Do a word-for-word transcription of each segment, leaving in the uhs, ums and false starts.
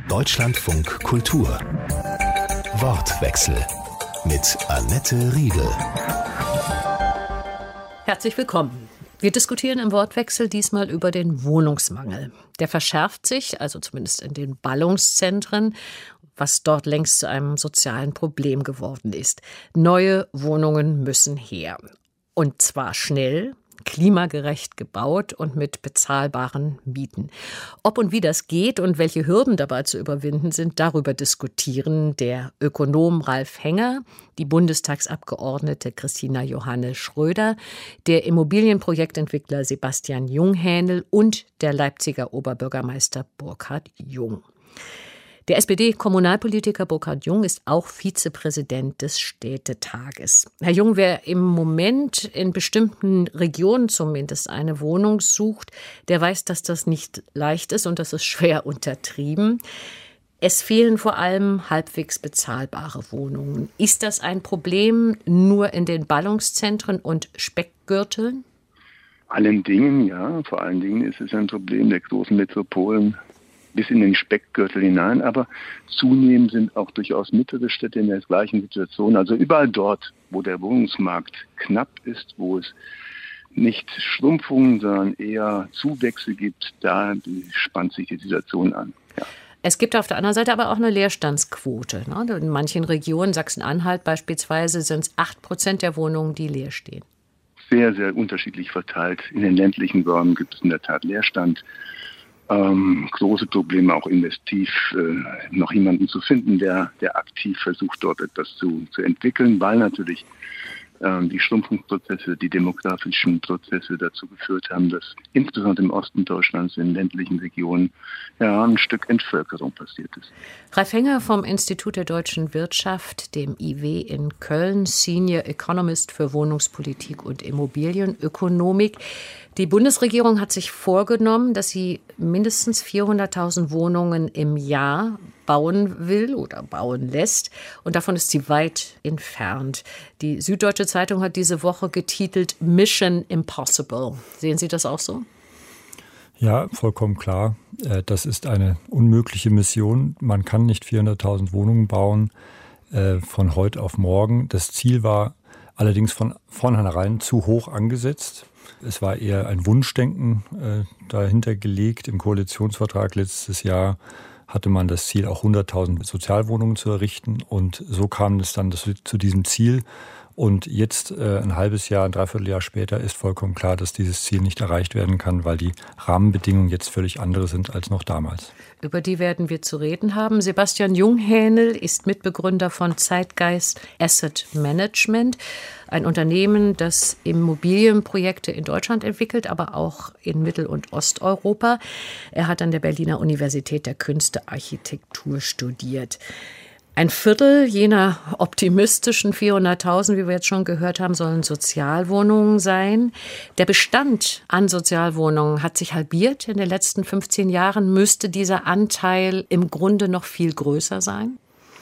Deutschlandfunk Kultur. Wortwechsel mit Annette Riedel. Herzlich willkommen. Wir diskutieren im Wortwechsel diesmal über den Wohnungsmangel. Der verschärft sich, also zumindest in den Ballungszentren, was dort längst zu einem sozialen Problem geworden ist. Neue Wohnungen müssen her. Und zwar schnell, klimagerecht gebaut und mit bezahlbaren Mieten. Ob und wie das geht und welche Hürden dabei zu überwinden sind, darüber diskutieren der Ökonom Ralf Henger, die Bundestagsabgeordnete Christina Johanne Schröder, der Immobilienprojektentwickler Sebastian Junghänel und der Leipziger Oberbürgermeister Burkhard Jung. Der S P D-Kommunalpolitiker Burkhard Jung ist auch Vizepräsident des Städtetages. Herr Jung, wer im Moment in bestimmten Regionen zumindest eine Wohnung sucht, der weiß, dass das nicht leicht ist und das ist schwer untertrieben. Es fehlen vor allem halbwegs bezahlbare Wohnungen. Ist das ein Problem nur in den Ballungszentren und Speckgürteln? Allen Dingen, ja. Vor allen Dingen ist es ein Problem der großen Metropolen bis in den Speckgürtel hinein, aber zunehmend sind auch durchaus mittlere Städte in der gleichen Situation. Also überall dort, wo der Wohnungsmarkt knapp ist, wo es nicht Schrumpfungen, sondern eher Zuwächse gibt, da spannt sich die Situation an. Ja. Es gibt auf der anderen Seite aber auch eine Leerstandsquote. In manchen Regionen, Sachsen-Anhalt beispielsweise, sind es acht Prozent der Wohnungen, die leer stehen. Sehr, sehr unterschiedlich verteilt. In den ländlichen Räumen gibt es in der Tat Leerstand. Ähm, große Probleme auch investiv, äh, noch jemanden zu finden, der, der aktiv versucht, dort etwas zu, zu entwickeln, weil natürlich ähm, die Schrumpfungsprozesse, die demografischen Prozesse dazu geführt haben, dass insbesondere im Osten Deutschlands, in ländlichen Regionen, ja, ein Stück Entvölkerung passiert ist. Ralf Henger vom Institut der Deutschen Wirtschaft, dem I W in Köln, Senior Economist für Wohnungspolitik und Immobilienökonomik. Die Bundesregierung hat sich vorgenommen, dass sie mindestens vierhunderttausend Wohnungen im Jahr bauen will oder bauen lässt. Und davon ist sie weit entfernt. Die Süddeutsche Zeitung hat diese Woche getitelt Mission Impossible. Sehen Sie das auch so? Ja, vollkommen klar. Das ist eine unmögliche Mission. Man kann nicht vierhunderttausend Wohnungen bauen von heute auf morgen. Das Ziel war allerdings von vornherein zu hoch angesetzt. Es war eher ein Wunschdenken äh, dahinter gelegt. Im Koalitionsvertrag letztes Jahr hatte man das Ziel, auch hunderttausend Sozialwohnungen zu errichten. Und so kam es dann das, zu diesem Ziel. Und jetzt, äh, ein halbes Jahr, ein Dreivierteljahr später, ist vollkommen klar, dass dieses Ziel nicht erreicht werden kann, weil die Rahmenbedingungen jetzt völlig andere sind als noch damals. Über die werden wir zu reden haben. Sebastian Junghänel ist Mitbegründer von Zeitgeist Asset Management, ein Unternehmen, das Immobilienprojekte in Deutschland entwickelt, aber auch in Mittel- und Osteuropa. Er hat an der Berliner Universität der Künste Architektur studiert. Ein Viertel jener optimistischen vierhunderttausend, wie wir jetzt schon gehört haben, sollen Sozialwohnungen sein. Der Bestand an Sozialwohnungen hat sich halbiert in den letzten fünfzehn Jahren. Müsste dieser Anteil im Grunde noch viel größer sein?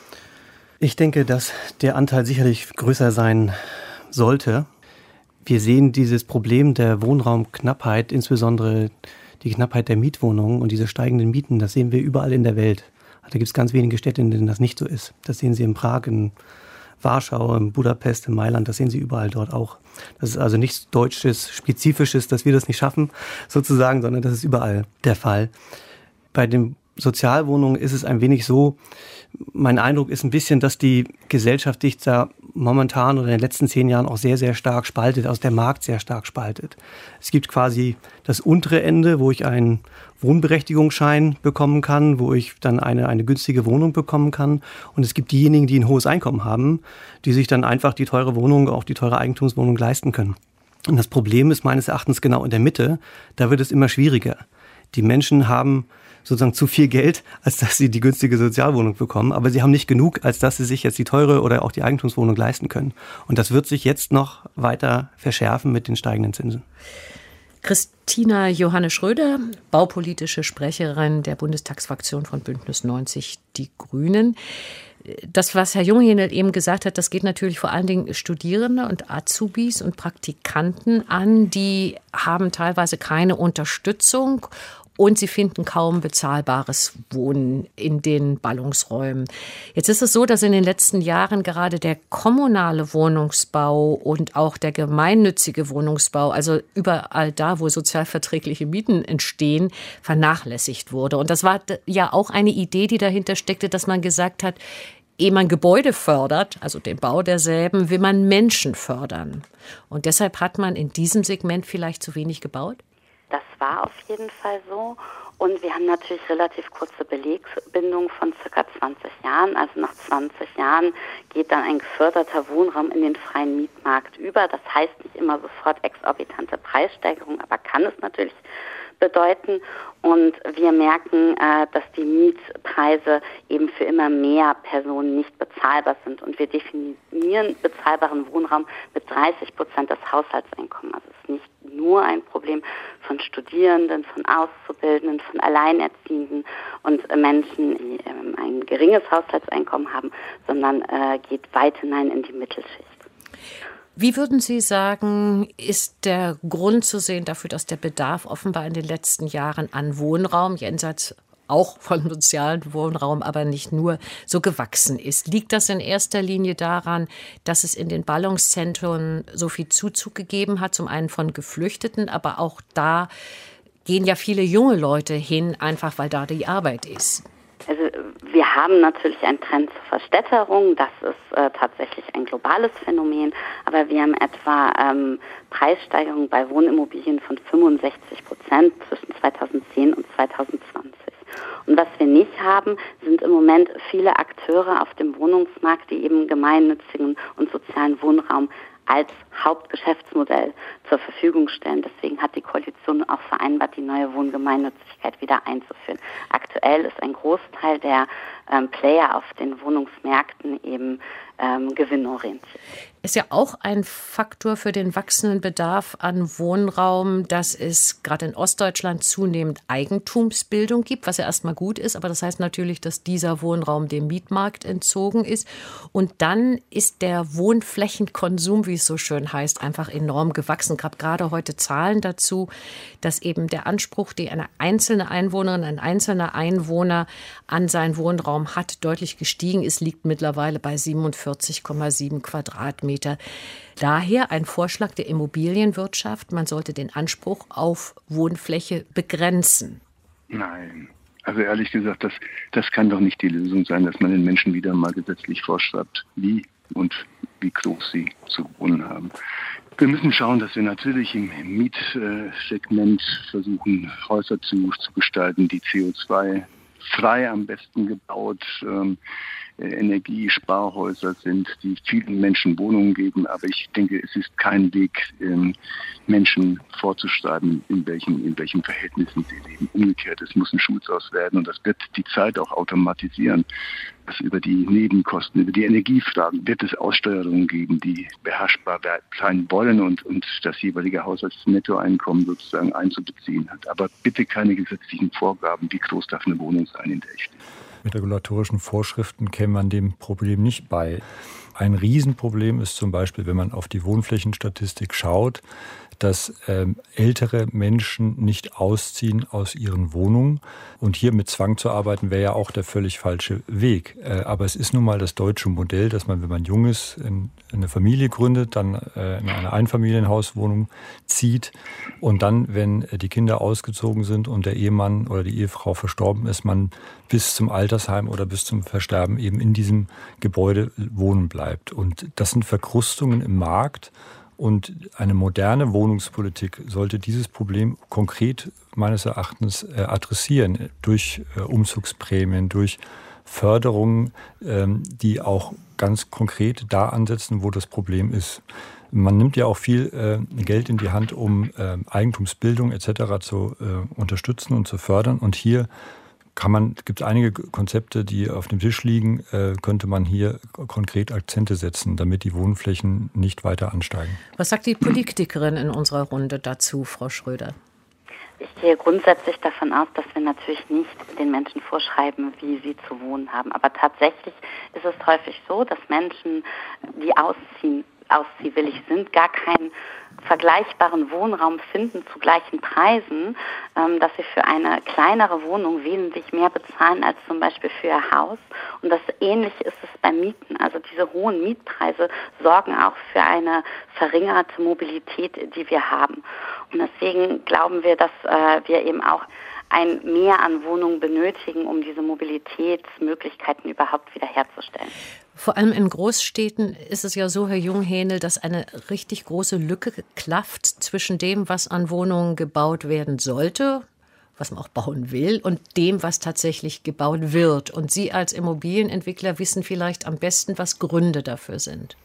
Ich denke, dass der Anteil sicherlich größer sein sollte. Wir sehen dieses Problem der Wohnraumknappheit, insbesondere die Knappheit der Mietwohnungen und diese steigenden Mieten, das sehen wir überall in der Welt. Da gibt es ganz wenige Städte, in denen das nicht so ist. Das sehen Sie in Prag, in Warschau, in Budapest, in Mailand, das sehen Sie überall dort auch. Das ist also nichts Deutsches, Spezifisches, dass wir das nicht schaffen, sozusagen, sondern das ist überall der Fall. Bei den Sozialwohnungen ist es ein wenig so, mein Eindruck ist ein bisschen, dass die Gesellschaft sich da momentan oder in den letzten zehn Jahren auch sehr, sehr stark spaltet, also der Markt sehr stark spaltet. Es gibt quasi das untere Ende, wo ich einen Wohnberechtigungsschein bekommen kann, wo ich dann eine, eine günstige Wohnung bekommen kann. Und es gibt diejenigen, die ein hohes Einkommen haben, die sich dann einfach die teure Wohnung, auch die teure Eigentumswohnung leisten können. Und das Problem ist meines Erachtens genau in der Mitte, da wird es immer schwieriger. Die Menschen haben sozusagen zu viel Geld, als dass sie die günstige Sozialwohnung bekommen. Aber sie haben nicht genug, als dass sie sich jetzt die teure oder auch die Eigentumswohnung leisten können. Und das wird sich jetzt noch weiter verschärfen mit den steigenden Zinsen. Christina Johanne Schröder, baupolitische Sprecherin der Bundestagsfraktion von Bündnis neunzig Die Grünen. Das, was Herr Junghänel eben gesagt hat, das geht natürlich vor allen Dingen Studierende und Azubis und Praktikanten an. Die haben teilweise keine Unterstützung und sie finden kaum bezahlbares Wohnen in den Ballungsräumen. Jetzt ist es so, dass in den letzten Jahren gerade der kommunale Wohnungsbau und auch der gemeinnützige Wohnungsbau, also überall da, wo sozialverträgliche Mieten entstehen, vernachlässigt wurde. Und das war ja auch eine Idee, die dahinter steckte, dass man gesagt hat, ehe man Gebäude fördert, also den Bau derselben, will man Menschen fördern. Und deshalb hat man in diesem Segment vielleicht zu wenig gebaut? Das war auf jeden Fall so. Und wir haben natürlich relativ kurze Belegsbindung von circa zwanzig Jahren. Also nach zwanzig Jahren geht dann ein geförderter Wohnraum in den freien Mietmarkt über. Das heißt nicht immer sofort exorbitante Preissteigerung, aber kann es natürlich bedeuten. Und wir merken, äh, dass die Mietpreise eben für immer mehr Personen nicht bezahlbar sind. Und wir definieren bezahlbaren Wohnraum mit dreißig Prozent des Haushaltseinkommens. Also es ist nicht nur ein Problem von Studierenden, von Auszubildenden, von Alleinerziehenden und äh, Menschen, die äh, ein geringes Haushaltseinkommen haben, sondern äh, geht weit hinein in die Mittelschicht. Wie würden Sie sagen, ist der Grund zu sehen dafür, dass der Bedarf offenbar in den letzten Jahren an Wohnraum, jenseits auch von sozialen Wohnraum, aber nicht nur, so gewachsen ist? Liegt das in erster Linie daran, dass es in den Ballungszentren so viel Zuzug gegeben hat, zum einen von Geflüchteten, aber auch da gehen ja viele junge Leute hin, einfach weil da die Arbeit ist? Also wir haben natürlich einen Trend zur Verstädterung, das ist äh, tatsächlich ein globales Phänomen, aber wir haben etwa ähm, Preissteigerungen bei Wohnimmobilien von fünfundsechzig Prozent zwischen zweitausendzehn und zweitausendzwanzig. Und was wir nicht haben, sind im Moment viele Akteure auf dem Wohnungsmarkt, die eben gemeinnützigen und sozialen Wohnraum als Hauptgeschäftsmodell zur Verfügung stellen. Deswegen hat die Koalition auch vereinbart, die neue Wohngemeinnützigkeit wieder einzuführen. Aktuell ist ein Großteil der ähm, Player auf den Wohnungsmärkten eben ähm, gewinnorientiert. Ist ja auch ein Faktor für den wachsenden Bedarf an Wohnraum, dass es gerade in Ostdeutschland zunehmend Eigentumsbildung gibt, was ja erstmal gut ist, aber das heißt natürlich, dass dieser Wohnraum dem Mietmarkt entzogen ist. Und dann ist der Wohnflächenkonsum, wie es so schön heißt, einfach enorm gewachsen. Ich habe gerade heute Zahlen dazu, dass eben der Anspruch, den eine einzelne Einwohnerin, ein einzelner Einwohner an seinen Wohnraum hat, deutlich gestiegen ist, liegt mittlerweile bei siebenundvierzig Komma sieben Quadratmeter. Daher ein Vorschlag der Immobilienwirtschaft, man sollte den Anspruch auf Wohnfläche begrenzen. Nein, also ehrlich gesagt, das, das kann doch nicht die Lösung sein, dass man den Menschen wieder mal gesetzlich vorschreibt, wie und wie groß sie zu wohnen haben. Wir müssen schauen, dass wir natürlich im Mietsegment versuchen, Häuser zu, zu gestalten, die C O zwei frei am besten gebaut, ähm, Energiesparhäuser sind, die vielen Menschen Wohnungen geben. Aber ich denke, es ist kein Weg, ähm, Menschen vorzuschreiben, in welchen, in welchen Verhältnissen sie leben. Umgekehrt, es muss ein Schulhaus werden und das wird die Zeit auch automatisieren. Dass über die Nebenkosten, über die Energiefragen wird es Aussteuerungen geben, die beherrschbar sein wollen und, und das jeweilige Haushaltsnettoeinkommen sozusagen einzubeziehen hat. Aber bitte keine gesetzlichen Vorgaben, wie groß darf eine Wohnung sein, in der ich stehe. Mit regulatorischen Vorschriften käme man dem Problem nicht bei. Ein Riesenproblem ist zum Beispiel, wenn man auf die Wohnflächenstatistik schaut, dass ähm, ältere Menschen nicht ausziehen aus ihren Wohnungen. Und hier mit Zwang zu arbeiten, wäre ja auch der völlig falsche Weg. Äh, aber es ist nun mal das deutsche Modell, dass man, wenn man jung ist, in, in eine Familie gründet, dann äh, in eine Einfamilienhauswohnung zieht und dann, wenn die Kinder ausgezogen sind und der Ehemann oder die Ehefrau verstorben ist, man bis zum Altersheim oder bis zum Versterben eben in diesem Gebäude wohnen bleibt. Und das sind Verkrustungen im Markt. Und eine moderne Wohnungspolitik sollte dieses Problem konkret meines Erachtens adressieren, durch Umzugsprämien, durch Förderungen, die auch ganz konkret da ansetzen, wo das Problem ist. Man nimmt ja auch viel Geld in die Hand, um Eigentumsbildung et cetera zu unterstützen und zu fördern. Und hier kann man, gibt es einige Konzepte, die auf dem Tisch liegen, äh, könnte man hier konkret Akzente setzen, damit die Wohnflächen nicht weiter ansteigen. Was sagt die Politikerin in unserer Runde dazu, Frau Schröder? Ich gehe grundsätzlich davon aus, dass wir natürlich nicht den Menschen vorschreiben, wie sie zu wohnen haben. Aber tatsächlich ist es häufig so, dass Menschen, die ausziehen, ausziehwillig sind, gar keinen vergleichbaren Wohnraum finden zu gleichen Preisen, ähm, dass sie für eine kleinere Wohnung wesentlich mehr bezahlen als zum Beispiel für ihr Haus. Und das Ähnliche ist es bei Mieten. Also diese hohen Mietpreise sorgen auch für eine verringerte Mobilität, die wir haben. Und deswegen glauben wir, dass äh, wir eben auch ein Mehr an Wohnungen benötigen, um diese Mobilitätsmöglichkeiten überhaupt wiederherzustellen. Vor allem in Großstädten ist es ja so, Herr Junghähnel, dass eine richtig große Lücke klafft zwischen dem, was an Wohnungen gebaut werden sollte, was man auch bauen will, und dem, was tatsächlich gebaut wird. Und Sie als Immobilienentwickler wissen vielleicht am besten, was Gründe dafür sind.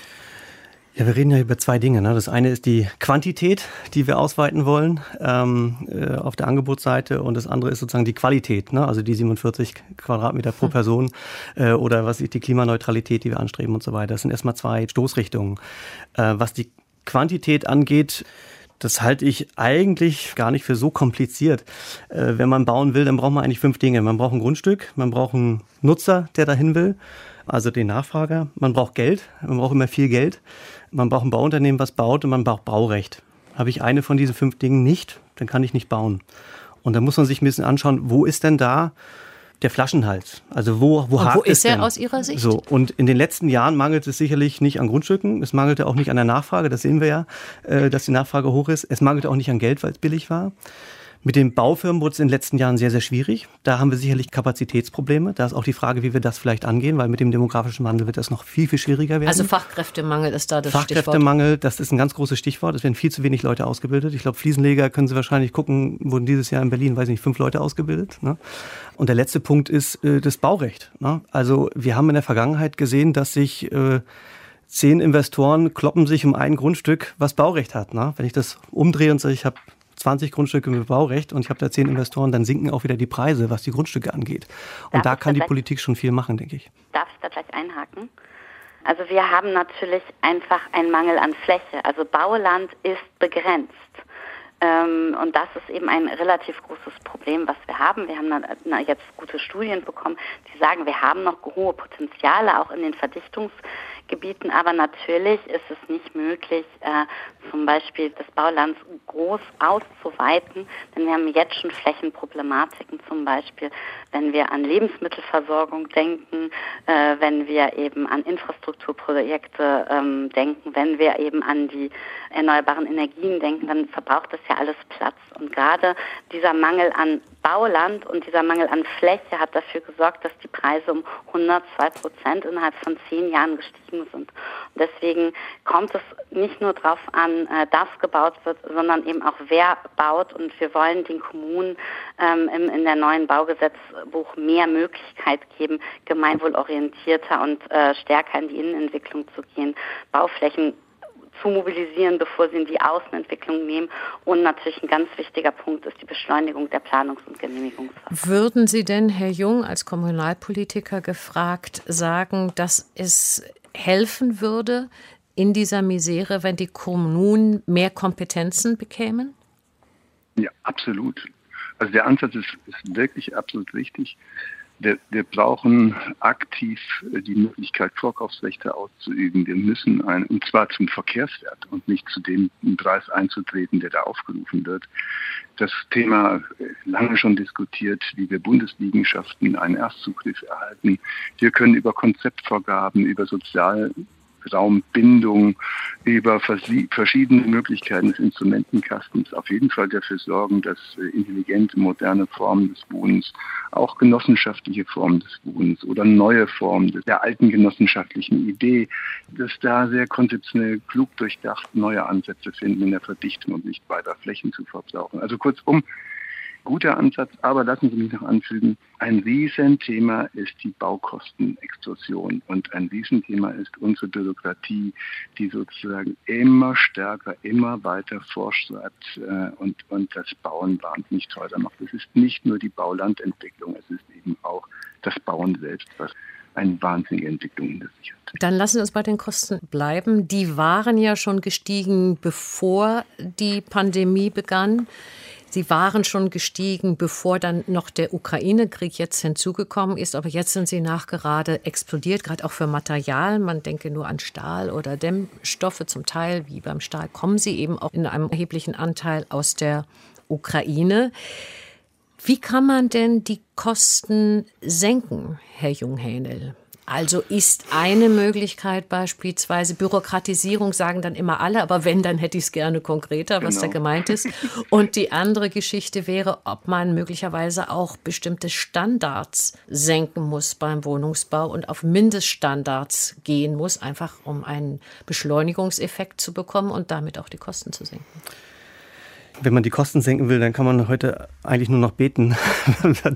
Ja, wir reden ja über zwei Dinge. Ne? Das eine ist die Quantität, die wir ausweiten wollen ähm, äh, auf der Angebotsseite, und das andere ist sozusagen die Qualität, ne? Also die siebenundvierzig Quadratmeter pro Person äh, oder was ist die Klimaneutralität, die wir anstreben und so weiter. Das sind erstmal zwei Stoßrichtungen. Äh, was die Quantität angeht, das halte ich eigentlich gar nicht für so kompliziert. Äh, wenn man bauen will, dann braucht man eigentlich fünf Dinge. Man braucht ein Grundstück, man braucht einen Nutzer, der dahin will, also den Nachfrager. Man braucht Geld, man braucht immer viel Geld. Man braucht ein Bauunternehmen, was baut, und man braucht Baurecht. Habe ich eine von diesen fünf Dingen nicht, dann kann ich nicht bauen. Und da muss man sich ein bisschen anschauen, wo ist denn da der Flaschenhals? Also wo, wo hakt es denn? Wo ist er aus Ihrer Sicht? So, und in den letzten Jahren mangelt es sicherlich nicht an Grundstücken. Es mangelte auch nicht an der Nachfrage. Das sehen wir ja, äh, dass die Nachfrage hoch ist. Es mangelte auch nicht an Geld, weil es billig war. Mit den Baufirmen wurde es in den letzten Jahren sehr, sehr schwierig. Da haben wir sicherlich Kapazitätsprobleme. Da ist auch die Frage, wie wir das vielleicht angehen, weil mit dem demografischen Wandel wird das noch viel, viel schwieriger werden. Also Fachkräftemangel ist da das Fachkräftemangel, Stichwort. Fachkräftemangel, das ist ein ganz großes Stichwort. Es werden viel zu wenig Leute ausgebildet. Ich glaube, Fliesenleger können Sie wahrscheinlich gucken, wurden dieses Jahr in Berlin, weiß nicht, fünf Leute ausgebildet. Ne? Und der letzte Punkt ist äh, das Baurecht. Ne? Also wir haben in der Vergangenheit gesehen, dass sich äh, zehn Investoren kloppen sich um ein Grundstück, was Baurecht hat. Ne? Wenn ich das umdrehe und sage, ich habe zwanzig Grundstücke mit Baurecht und ich habe da zehn Investoren, dann sinken auch wieder die Preise, was die Grundstücke angeht. Und Darf da kann da die Politik schon viel machen, denke ich. Darf ich da gleich einhaken? Also wir haben natürlich einfach einen Mangel an Fläche. Also Bauland ist begrenzt. Ähm, und das ist eben ein relativ großes Problem, was wir haben. Wir haben na, na, jetzt gute Studien bekommen, die sagen, wir haben noch hohe Potenziale, auch in den Verdichtungsgebieten. Aber natürlich ist es nicht möglich, äh, zum Beispiel das Bauland groß auszuweiten, denn wir haben jetzt schon Flächenproblematiken, zum Beispiel, wenn wir an Lebensmittelversorgung denken, äh, wenn wir eben an Infrastrukturprojekte ähm, denken, wenn wir eben an die erneuerbaren Energien denken, dann verbraucht das ja alles Platz. Und gerade dieser Mangel an Bauland und dieser Mangel an Fläche hat dafür gesorgt, dass die Preise um hundertzwei Prozent innerhalb von zehn Jahren gestiegen sind. Und deswegen kommt es nicht nur darauf an, dass gebaut wird, sondern eben auch wer baut. Und wir wollen den Kommunen ähm, in, in der neuen Baugesetzbuch mehr Möglichkeit geben, gemeinwohlorientierter und äh, stärker in die Innenentwicklung zu gehen, Bauflächen zu mobilisieren, bevor sie in die Außenentwicklung nehmen. Und natürlich ein ganz wichtiger Punkt ist die Beschleunigung der Planungs- und Genehmigungsverfahren. Würden Sie denn, Herr Jung, als Kommunalpolitiker gefragt, sagen, dass es helfen würde in dieser Misere, wenn die Kommunen mehr Kompetenzen bekämen? Ja, absolut. Also der Ansatz ist, ist wirklich absolut richtig. Wir, wir brauchen aktiv die Möglichkeit, Vorkaufsrechte auszuüben. Wir müssen ein, und zwar zum Verkehrswert und nicht zu dem Preis einzutreten, der da aufgerufen wird. Das Thema lange schon diskutiert, wie wir Bundesliegenschaften einen Erstzugriff erhalten. Wir können über Konzeptvorgaben, über Sozial Raumbindung, über verschiedene Möglichkeiten des Instrumentenkastens auf jeden Fall dafür sorgen, dass intelligente, moderne Formen des Wohnens, auch genossenschaftliche Formen des Wohnens oder neue Formen der alten genossenschaftlichen Idee, dass da sehr konzeptionell klug durchdacht neue Ansätze finden in der Verdichtung und nicht weiter Flächen zu verbrauchen. Also kurzum, guter Ansatz, aber lassen Sie mich noch anfügen, ein Riesenthema ist die Baukostenexplosion und ein Riesenthema ist unsere Bürokratie, die sozusagen immer stärker, immer weiter fortschreibt äh, und, und das Bauen wahnsinnig teurer macht. Es ist nicht nur die Baulandentwicklung, es ist eben auch das Bauen selbst, was eine wahnsinnige Entwicklung hinter sich hat. Dann lassen wir uns bei den Kosten bleiben. Die waren ja schon gestiegen, bevor die Pandemie begann. Sie waren schon gestiegen, bevor dann noch der Ukraine-Krieg jetzt hinzugekommen ist. Aber jetzt sind sie nachgerade explodiert, gerade auch für Material. Man denke nur an Stahl oder Dämmstoffe. Zum Teil, wie beim Stahl, kommen sie eben auch in einem erheblichen Anteil aus der Ukraine. Wie kann man denn die Kosten senken, Herr Junghänel? Also ist eine Möglichkeit beispielsweise Bürokratisierung, sagen dann immer alle, aber wenn, dann hätte ich es gerne konkreter, was genau da gemeint ist. Und die andere Geschichte wäre, ob man möglicherweise auch bestimmte Standards senken muss beim Wohnungsbau und auf Mindeststandards gehen muss, einfach um einen Beschleunigungseffekt zu bekommen und damit auch die Kosten zu senken. Wenn man die Kosten senken will, dann kann man heute eigentlich nur noch beten. da,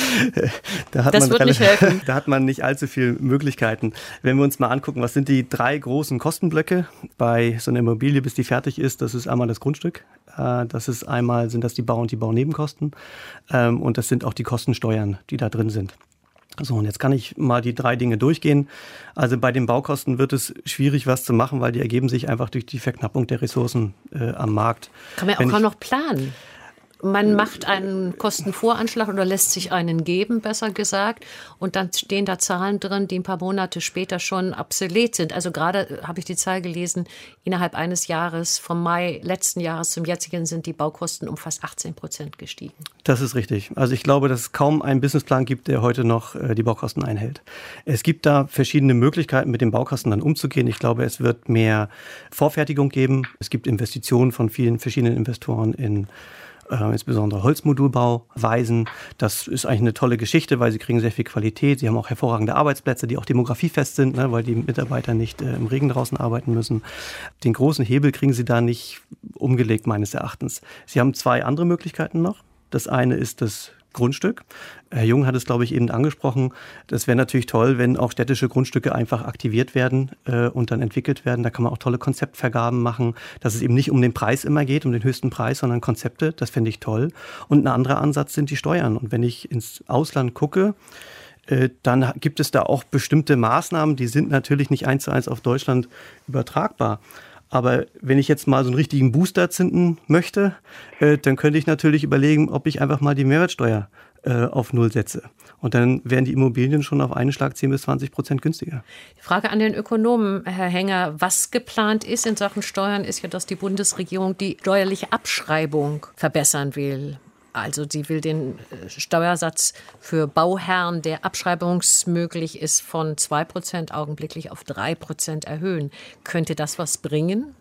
da hat das man wird relativ, nicht helfen. Da hat man nicht allzu viele Möglichkeiten. Wenn wir uns mal angucken, was sind die drei großen Kostenblöcke bei so einer Immobilie, bis die fertig ist, das ist einmal das Grundstück, das ist einmal sind das die Bau- und die Baunebenkosten und das sind auch die Kostensteuern, die da drin sind. So, und jetzt kann ich mal die drei Dinge durchgehen. Also bei den Baukosten wird es schwierig, was zu machen, weil die ergeben sich einfach durch die Verknappung der Ressourcen äh, am Markt. Kann man ja auch kaum noch planen. Man macht einen Kostenvoranschlag oder lässt sich einen geben, besser gesagt. Und dann stehen da Zahlen drin, die ein paar Monate später schon obsolet sind. Also gerade habe ich die Zahl gelesen, innerhalb eines Jahres, vom Mai letzten Jahres zum jetzigen, sind die Baukosten um fast achtzehn Prozent gestiegen. Das ist richtig. Also ich glaube, dass es kaum einen Businessplan gibt, der heute noch äh, die Baukosten einhält. Es gibt da verschiedene Möglichkeiten, mit den Baukosten dann umzugehen. Ich glaube, es wird mehr Vorfertigung geben. Es gibt Investitionen von vielen verschiedenen Investoren in Äh, insbesondere Holzmodulbauweisen. Das ist eigentlich eine tolle Geschichte, weil sie kriegen sehr viel Qualität. Sie haben auch hervorragende Arbeitsplätze, die auch demografiefest sind, ne, weil die Mitarbeiter nicht äh, im Regen draußen arbeiten müssen. Den großen Hebel kriegen sie da nicht umgelegt, meines Erachtens. Sie haben zwei andere Möglichkeiten noch. Das eine ist das Grundstück. Herr Jung hat es, glaube ich, eben angesprochen. Das wäre natürlich toll, wenn auch städtische Grundstücke einfach aktiviert werden äh, und dann entwickelt werden. Da kann man auch tolle Konzeptvergaben machen, dass es eben nicht um den Preis immer geht, um den höchsten Preis, sondern Konzepte. Das fände ich toll. Und ein anderer Ansatz sind die Steuern. Und wenn ich ins Ausland gucke, äh, dann gibt es da auch bestimmte Maßnahmen, die sind natürlich nicht eins zu eins auf Deutschland übertragbar. Aber wenn ich jetzt mal so einen richtigen Booster zünden möchte, äh, dann könnte ich natürlich überlegen, ob ich einfach mal die Mehrwertsteuer äh, auf Null setze. Und dann wären die Immobilien schon auf einen Schlag zehn bis zwanzig Prozent günstiger. Die Frage an den Ökonomen, Herr Henger, was geplant ist in Sachen Steuern, ist ja, dass die Bundesregierung die steuerliche Abschreibung verbessern will. Also sie will den Steuersatz für Bauherren, der abschreibungsmöglich ist, von zwei Prozent augenblicklich auf drei Prozent erhöhen. Könnte das was bringen?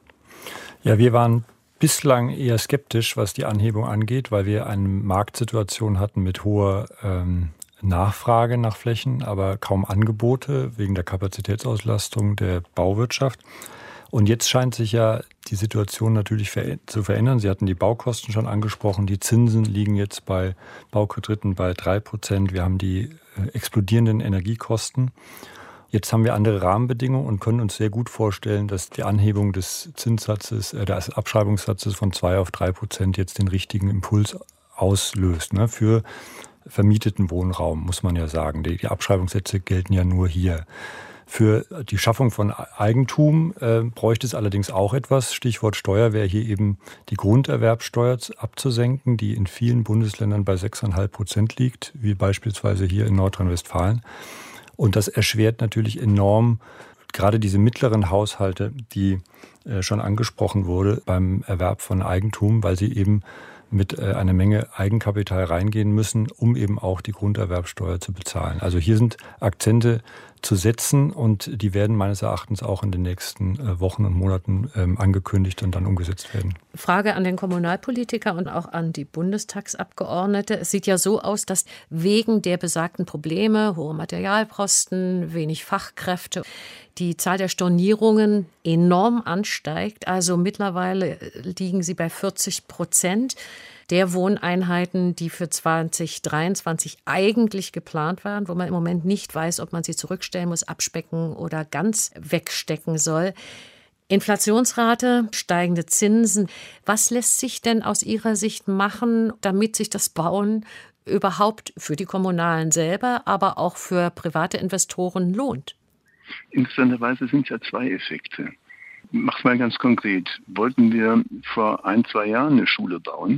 Ja, wir waren bislang eher skeptisch, was die Anhebung angeht, weil wir eine Marktsituation hatten mit hoher ähm, Nachfrage nach Flächen, aber kaum Angebote wegen der Kapazitätsauslastung der Bauwirtschaft. Und jetzt scheint sich ja die Situation natürlich zu verändern. Sie hatten die Baukosten schon angesprochen. Die Zinsen liegen jetzt bei Baukrediten bei drei Prozent. Wir haben die explodierenden Energiekosten. Jetzt haben wir andere Rahmenbedingungen und können uns sehr gut vorstellen, dass die Anhebung des Zinssatzes, äh, des Abschreibungssatzes von zwei auf drei Prozent jetzt den richtigen Impuls auslöst, ne, für vermieteten Wohnraum, muss man ja sagen. Die, die Abschreibungssätze gelten ja nur hier. Für die Schaffung von Eigentum äh, bräuchte es allerdings auch etwas. Stichwort Steuer wäre hier eben die Grunderwerbsteuer abzusenken, die in vielen Bundesländern bei sechs Komma fünf Prozent liegt, wie beispielsweise hier in Nordrhein-Westfalen. Und das erschwert natürlich enorm gerade diese mittleren Haushalte, die äh, schon angesprochen wurde beim Erwerb von Eigentum, weil sie eben mit äh, einer Menge Eigenkapital reingehen müssen, um eben auch die Grunderwerbsteuer zu bezahlen. Also hier sind Akzente zu setzen und die werden meines Erachtens auch in den nächsten äh, Wochen und Monaten ähm, angekündigt und dann umgesetzt werden. Frage an den Kommunalpolitiker und auch an die Bundestagsabgeordnete. Es sieht ja so aus, dass wegen der besagten Probleme, hohe Materialkosten, wenig Fachkräfte, die Zahl der Stornierungen enorm ansteigt. Also mittlerweile liegen sie bei vierzig Prozent der Wohneinheiten, die für zwanzig dreiundzwanzig eigentlich geplant waren, wo man im Moment nicht weiß, ob man sie zurückstellen muss, abspecken oder ganz wegstecken soll. Inflationsrate, steigende Zinsen. Was lässt sich denn aus Ihrer Sicht machen, damit sich das Bauen überhaupt für die Kommunalen selber, aber auch für private Investoren lohnt? Interessanterweise sind es ja zwei Effekte. Mach's mal ganz konkret. Wollten wir vor ein, zwei Jahren eine Schule bauen,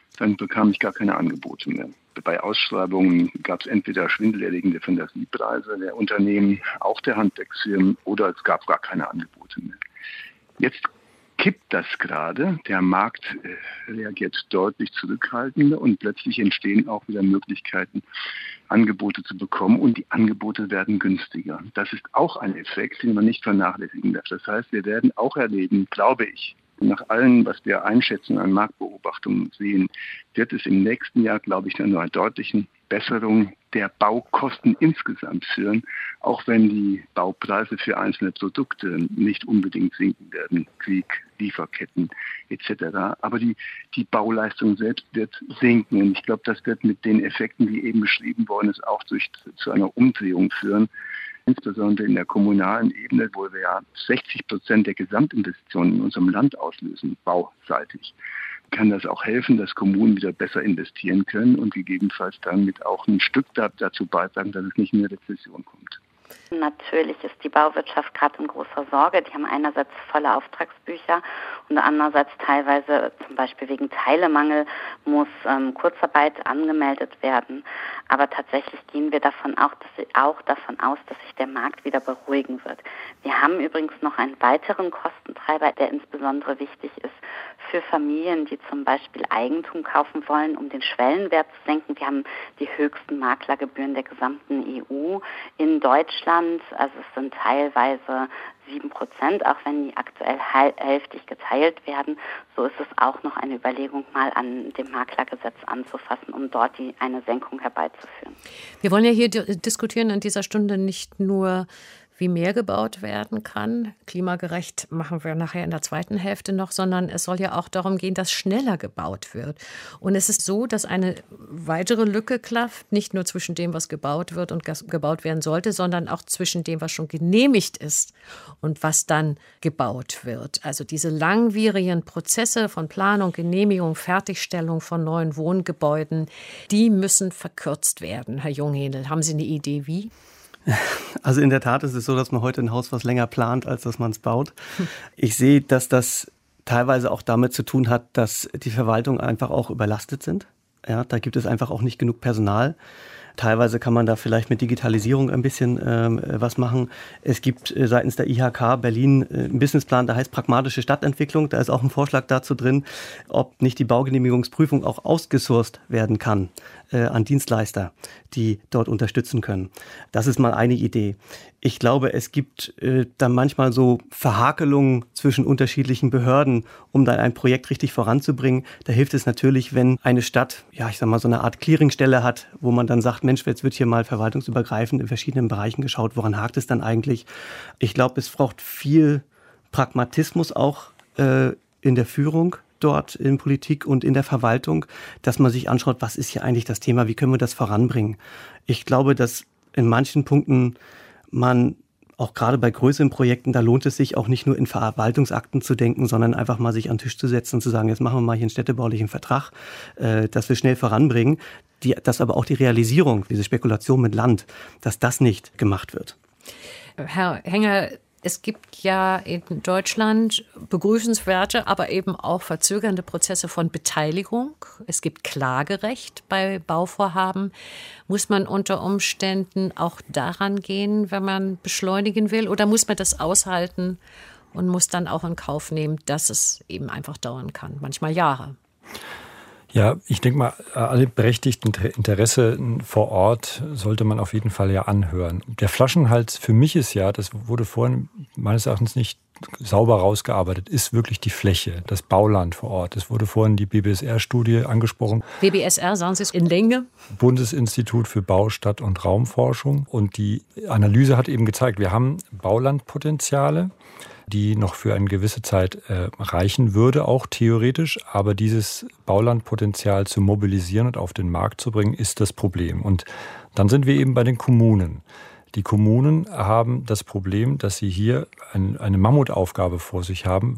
dann bekam ich gar keine Angebote mehr. Bei Ausschreibungen gab es entweder schwindelerregende Fantasiepreise der Unternehmen, auch der Handwerksfirmen, oder es gab gar keine Angebote mehr. Jetzt kippt das gerade. Der Markt äh, reagiert deutlich zurückhaltender und plötzlich entstehen auch wieder Möglichkeiten, Angebote zu bekommen, und die Angebote werden günstiger. Das ist auch ein Effekt, den man nicht vernachlässigen darf. Das heißt, wir werden auch erleben, glaube ich, nach allem, was wir einschätzen an Marktbeobachtungen sehen, wird es im nächsten Jahr, glaube ich, zu einer deutlichen Besserung der Baukosten insgesamt führen, auch wenn die Baupreise für einzelne Produkte nicht unbedingt sinken werden, Krieg, Lieferketten et cetera. Aber die, die Bauleistung selbst wird sinken, und ich glaube, das wird mit den Effekten, die eben beschrieben worden ist, auch durch, zu einer Umdrehung führen. Insbesondere in der kommunalen Ebene, wo wir ja sechzig Prozent der Gesamtinvestitionen in unserem Land auslösen, bauseitig, kann das auch helfen, dass Kommunen wieder besser investieren können und gegebenenfalls damit auch ein Stück dazu beitragen, dass es nicht in eine Rezession kommt. Natürlich ist die Bauwirtschaft gerade in großer Sorge. Die haben einerseits volle Auftragsbücher und andererseits teilweise, zum Beispiel wegen Teilemangel, muss ähm, Kurzarbeit angemeldet werden. Aber tatsächlich gehen wir davon auch, dass sie auch davon aus, dass sich der Markt wieder beruhigen wird. Wir haben übrigens noch einen weiteren Kostentreiber, der insbesondere wichtig ist für Familien, die zum Beispiel Eigentum kaufen wollen, um den Schwellenwert zu senken. Wir haben die höchsten Maklergebühren der gesamten E U in Deutschland. Also es sind teilweise sieben Prozent, auch wenn die aktuell hälftig geteilt werden. So ist es auch noch eine Überlegung, mal an dem Maklergesetz anzufassen, um dort die, eine Senkung herbeizuführen. Wir wollen ja hier diskutieren an dieser Stunde nicht nur, wie mehr gebaut werden kann. Klimagerecht machen wir nachher in der zweiten Hälfte noch, sondern es soll ja auch darum gehen, dass schneller gebaut wird. Und es ist so, dass eine weitere Lücke klafft, nicht nur zwischen dem, was gebaut wird und gebaut werden sollte, sondern auch zwischen dem, was schon genehmigt ist und was dann gebaut wird. Also diese langwierigen Prozesse von Planung, Genehmigung, Fertigstellung von neuen Wohngebäuden, die müssen verkürzt werden. Herr Junghändel, haben Sie eine Idee, wie? Also in der Tat ist es so, dass man heute ein Haus was länger plant, als dass man es baut. Ich sehe, dass das teilweise auch damit zu tun hat, dass die Verwaltungen einfach auch überlastet sind. Ja, da gibt es einfach auch nicht genug Personal. Teilweise kann man da vielleicht mit Digitalisierung ein bisschen ähm, was machen. Es gibt äh, seitens der I H K Berlin äh, einen Businessplan, der heißt pragmatische Stadtentwicklung. Da ist auch ein Vorschlag dazu drin, ob nicht die Baugenehmigungsprüfung auch ausgesourced werden kann äh, an Dienstleister, die dort unterstützen können. Das ist mal eine Idee. Ich glaube, es gibt äh, dann manchmal so Verhakelungen zwischen unterschiedlichen Behörden, um dann ein Projekt richtig voranzubringen. Da hilft es natürlich, wenn eine Stadt, ja, ich sag mal, so eine Art Clearingstelle hat, wo man dann sagt, Mensch, jetzt wird hier mal verwaltungsübergreifend in verschiedenen Bereichen geschaut, woran hakt es dann eigentlich? Ich glaube, es braucht viel Pragmatismus auch äh, in der Führung dort in Politik und in der Verwaltung, dass man sich anschaut, was ist hier eigentlich das Thema, wie können wir das voranbringen? Ich glaube, dass in manchen Punkten man auch gerade bei größeren Projekten, da lohnt es sich auch nicht nur in Verwaltungsakten zu denken, sondern einfach mal sich an den Tisch zu setzen und zu sagen, jetzt machen wir mal hier einen städtebaulichen Vertrag, äh, dass wir schnell voranbringen, die, dass aber auch die Realisierung, diese Spekulation mit Land, dass das nicht gemacht wird. Herr Henger, es gibt ja in Deutschland begrüßenswerte, aber eben auch verzögernde Prozesse von Beteiligung. Es gibt Klagerecht bei Bauvorhaben. Muss man unter Umständen auch daran gehen, wenn man beschleunigen will? Oder muss man das aushalten und muss dann auch in Kauf nehmen, dass es eben einfach dauern kann, manchmal Jahre? Ja, ich denke mal, alle berechtigten Interesse vor Ort sollte man auf jeden Fall ja anhören. Der Flaschenhals für mich ist ja, das wurde vorhin meines Erachtens nicht sauber rausgearbeitet, ist wirklich die Fläche, das Bauland vor Ort. Es wurde vorhin die B B S R-Studie angesprochen. B B S R, sagen Sie es in Länge? Bundesinstitut für Bau-, Stadt- und Raumforschung. Und die Analyse hat eben gezeigt, wir haben Baulandpotenziale, die noch für eine gewisse Zeit äh, reichen würde, auch theoretisch. Aber dieses Baulandpotenzial zu mobilisieren und auf den Markt zu bringen, ist das Problem. Und dann sind wir eben bei den Kommunen. Die Kommunen haben das Problem, dass sie hier ein, eine Mammutaufgabe vor sich haben, weil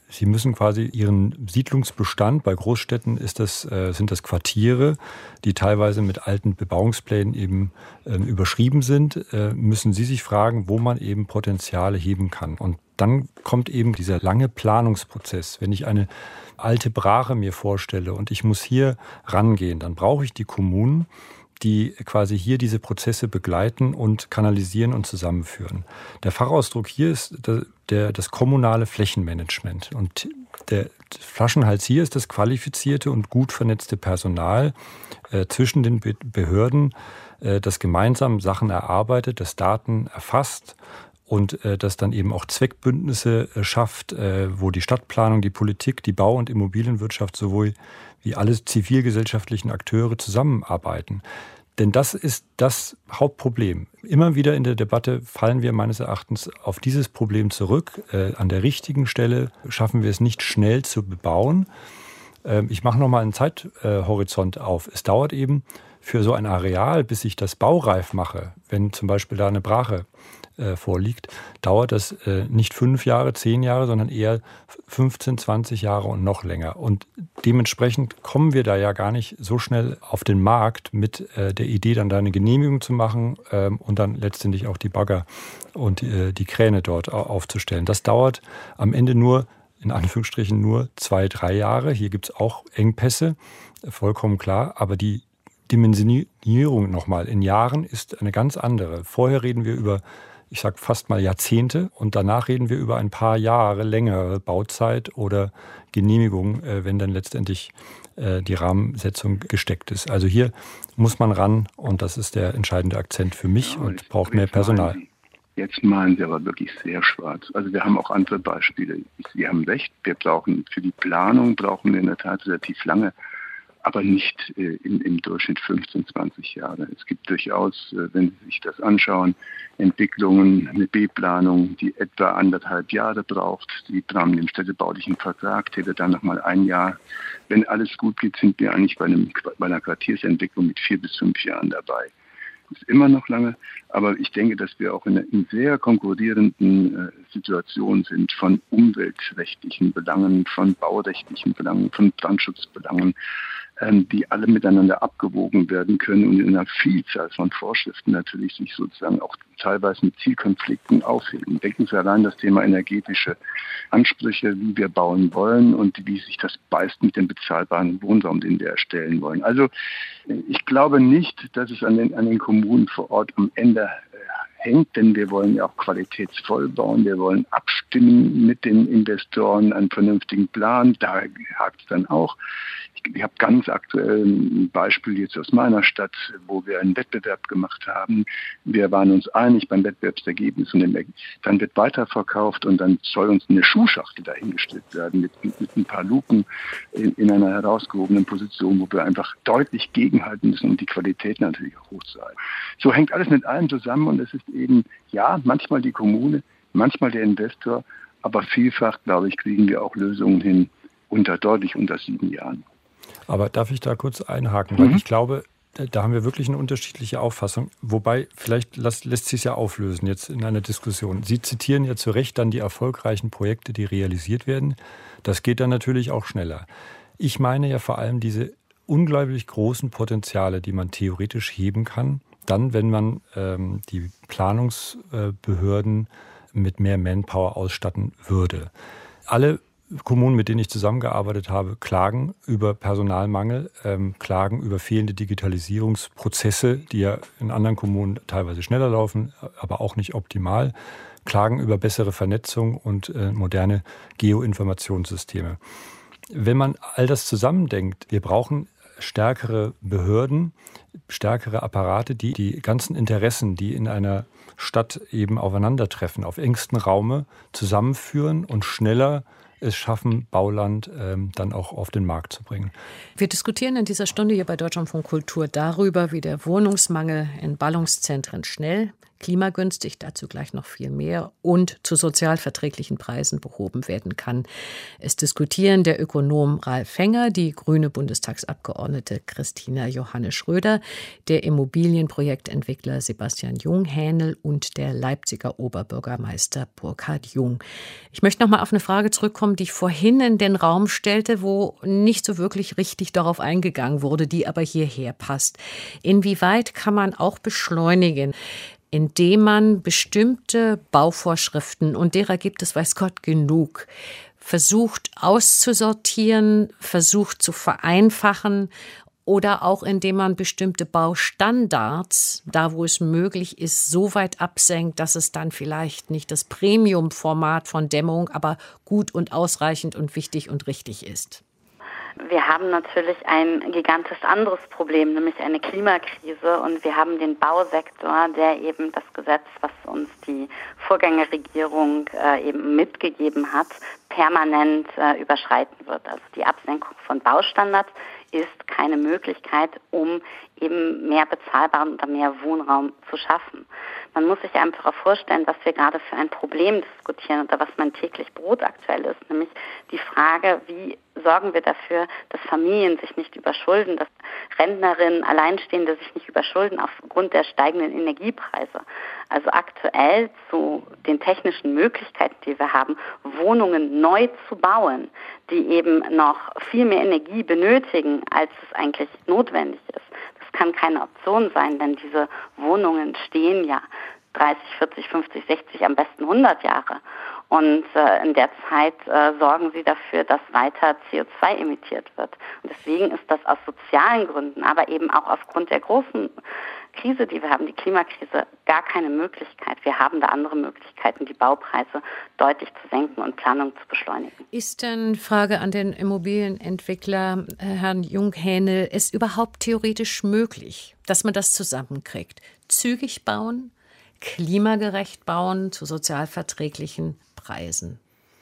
Sie müssen quasi Ihren Siedlungsbestand, bei Großstädten ist das, äh, sind das Quartiere, die teilweise mit alten Bebauungsplänen eben äh, überschrieben sind, äh, müssen Sie sich fragen, wo man eben Potenziale heben kann. Und dann kommt eben dieser lange Planungsprozess. Wenn ich eine alte Brache mir vorstelle und ich muss hier rangehen, dann brauche ich die Kommunen, die quasi hier diese Prozesse begleiten und kanalisieren und zusammenführen. Der Fachausdruck hier ist der, der, das kommunale Flächenmanagement. Und der Flaschenhals hier ist das qualifizierte und gut vernetzte Personal äh, zwischen den Be- Behörden, äh, das gemeinsam Sachen erarbeitet, das Daten erfasst und äh, das dann eben auch Zweckbündnisse äh, schafft, äh, wo die Stadtplanung, die Politik, die Bau- und Immobilienwirtschaft sowohl wie alle zivilgesellschaftlichen Akteure zusammenarbeiten. Denn das ist das Hauptproblem. Immer wieder in der Debatte fallen wir meines Erachtens auf dieses Problem zurück. Äh, an der richtigen Stelle schaffen wir es nicht schnell zu bebauen. Äh, ich mache nochmal einen Zeithorizont auf. Es dauert eben für so ein Areal, bis ich das baureif mache, wenn zum Beispiel da eine Brache äh, vorliegt, dauert das äh, nicht fünf Jahre, zehn Jahre, sondern eher fünfzehn, zwanzig Jahre und noch länger. Und dementsprechend kommen wir da ja gar nicht so schnell auf den Markt mit äh, der Idee, dann da eine Genehmigung zu machen ähm, und dann letztendlich auch die Bagger und äh, die Kräne dort aufzustellen. Das dauert am Ende nur, in Anführungsstrichen, nur zwei, drei Jahre. Hier gibt es auch Engpässe, vollkommen klar, aber die Dimensionierung nochmal in Jahren ist eine ganz andere. Vorher reden wir über, ich sage fast mal Jahrzehnte und danach reden wir über ein paar Jahre längere Bauzeit oder Genehmigung, wenn dann letztendlich die Rahmensetzung gesteckt ist. Also hier muss man ran und das ist der entscheidende Akzent für mich ja, und braucht mehr Personal. Sie, jetzt malen Sie aber wirklich sehr schwarz. Also wir haben auch andere Beispiele. Sie haben recht, wir brauchen für die Planung brauchen wir in der Tat relativ lange, aber nicht äh, im, im Durchschnitt fünfzehn, zwanzig Jahre. Es gibt durchaus, äh, wenn Sie sich das anschauen, Entwicklungen, eine B-Planung, die etwa anderthalb Jahre braucht. Die Rahmen den städtebaulichen Vertrag, der wird dann nochmal ein Jahr. Wenn alles gut geht, sind wir eigentlich bei, einem, bei einer Quartiersentwicklung mit vier bis fünf Jahren dabei. Das ist immer noch lange, aber ich denke, dass wir auch in einer in sehr konkurrierenden äh, Situation sind von umweltrechtlichen Belangen, von baurechtlichen Belangen, von Brandschutzbelangen, ähm, die alle miteinander abgewogen werden können und in einer Vielzahl von Vorschriften natürlich sich sozusagen auch teilweise mit Zielkonflikten aufheben. Denken Sie allein das Thema energetische Ansprüche, wie wir bauen wollen und wie sich das beißt mit dem bezahlbaren Wohnraum, den wir erstellen wollen. Also ich glaube nicht, dass es an den, an den Kommunen vor Ort am Ende äh, hängt, denn wir wollen ja auch qualitätsvoll bauen, wir wollen abstimmen mit den Investoren, einen vernünftigen Plan, da hakt es dann auch. Ich, ich habe ganz aktuell ein Beispiel jetzt aus meiner Stadt, wo wir einen Wettbewerb gemacht haben. Wir waren uns einig beim Wettbewerbsergebnis und dann wird weiterverkauft und dann soll uns eine Schuhschachtel dahingestellt werden mit, mit, mit ein paar Luken in, in einer herausgehobenen Position, wo wir einfach deutlich gegenhalten müssen und die Qualität natürlich auch hoch sein. So hängt alles mit allem zusammen und es ist eben, ja, manchmal die Kommune, manchmal der Investor, aber vielfach, glaube ich, kriegen wir auch Lösungen hin unter deutlich unter sieben Jahren. Aber darf ich da kurz einhaken? Weil mhm. ich glaube, da haben wir wirklich eine unterschiedliche Auffassung. Wobei, vielleicht lässt, lässt sich ja auflösen jetzt in einer Diskussion. Sie zitieren ja zu Recht dann die erfolgreichen Projekte, die realisiert werden. Das geht dann natürlich auch schneller. Ich meine ja vor allem diese unglaublich großen Potenziale, die man theoretisch heben kann, dann, wenn man ähm, die Planungsbehörden mit mehr Manpower ausstatten würde. Alle Kommunen, mit denen ich zusammengearbeitet habe, klagen über Personalmangel, ähm, klagen über fehlende Digitalisierungsprozesse, die ja in anderen Kommunen teilweise schneller laufen, aber auch nicht optimal, klagen über bessere Vernetzung und äh, moderne Geoinformationssysteme. Wenn man all das zusammendenkt, wir brauchen stärkere Behörden, stärkere Apparate, die die ganzen Interessen, die in einer Stadt eben aufeinandertreffen, auf engstem Raume zusammenführen und schneller es schaffen, Bauland ähm, dann auch auf den Markt zu bringen. Wir diskutieren in dieser Stunde hier bei Deutschlandfunk Kultur darüber, wie der Wohnungsmangel in Ballungszentren schnell, klimagünstig, dazu gleich noch viel mehr, und zu sozialverträglichen Preisen behoben werden kann. Es diskutieren der Ökonom Ralf Fenger, die grüne Bundestagsabgeordnete Christina Johanne Schröder, der Immobilienprojektentwickler Sebastian Junghähnel und der Leipziger Oberbürgermeister Burkhard Jung. Ich möchte noch mal auf eine Frage zurückkommen, die ich vorhin in den Raum stellte, wo nicht so wirklich richtig darauf eingegangen wurde, die aber hierher passt. Inwieweit kann man auch beschleunigen, indem man bestimmte Bauvorschriften, und derer gibt es, weiß Gott, genug, versucht auszusortieren, versucht zu vereinfachen, oder auch indem man bestimmte Baustandards, da wo es möglich ist, so weit absenkt, dass es dann vielleicht nicht das Premium-Format von Dämmung, aber gut und ausreichend und wichtig und richtig ist? Wir haben natürlich ein gigantisch anderes Problem, nämlich eine Klimakrise, und wir haben den Bausektor, der eben das Gesetz, was uns die Vorgängerregierung äh, eben mitgegeben hat, permanent äh, überschreiten wird. Also die Absenkung von Baustandards ist keine Möglichkeit, um eben mehr bezahlbaren oder mehr Wohnraum zu schaffen. Man muss sich einfach vorstellen, was wir gerade für ein Problem diskutieren oder was mein täglich Brot aktuell ist, nämlich die Frage, wie sorgen wir dafür, dass Familien sich nicht überschulden, dass Rentnerinnen, Alleinstehende sich nicht überschulden aufgrund der steigenden Energiepreise. Also aktuell zu den technischen Möglichkeiten, die wir haben, Wohnungen neu zu bauen, die eben noch viel mehr Energie benötigen, als es eigentlich notwendig ist. Das kann keine Option sein, denn diese Wohnungen stehen ja dreißig, vierzig, fünfzig, sechzig, am besten hundert Jahre. Und äh, in der Zeit äh, sorgen sie dafür, dass weiter C O zwei emittiert wird. Und deswegen ist das aus sozialen Gründen, aber eben auch aufgrund der großen Krise, die wir haben, die Klimakrise, gar keine Möglichkeit. Wir haben da andere Möglichkeiten, die Baupreise deutlich zu senken und Planung zu beschleunigen. Ist denn, Frage an den Immobilienentwickler, äh, Herrn Junghähnel, es überhaupt theoretisch möglich, dass man das zusammenkriegt? Zügig bauen, klimagerecht bauen, zu sozialverträglichen Preisen?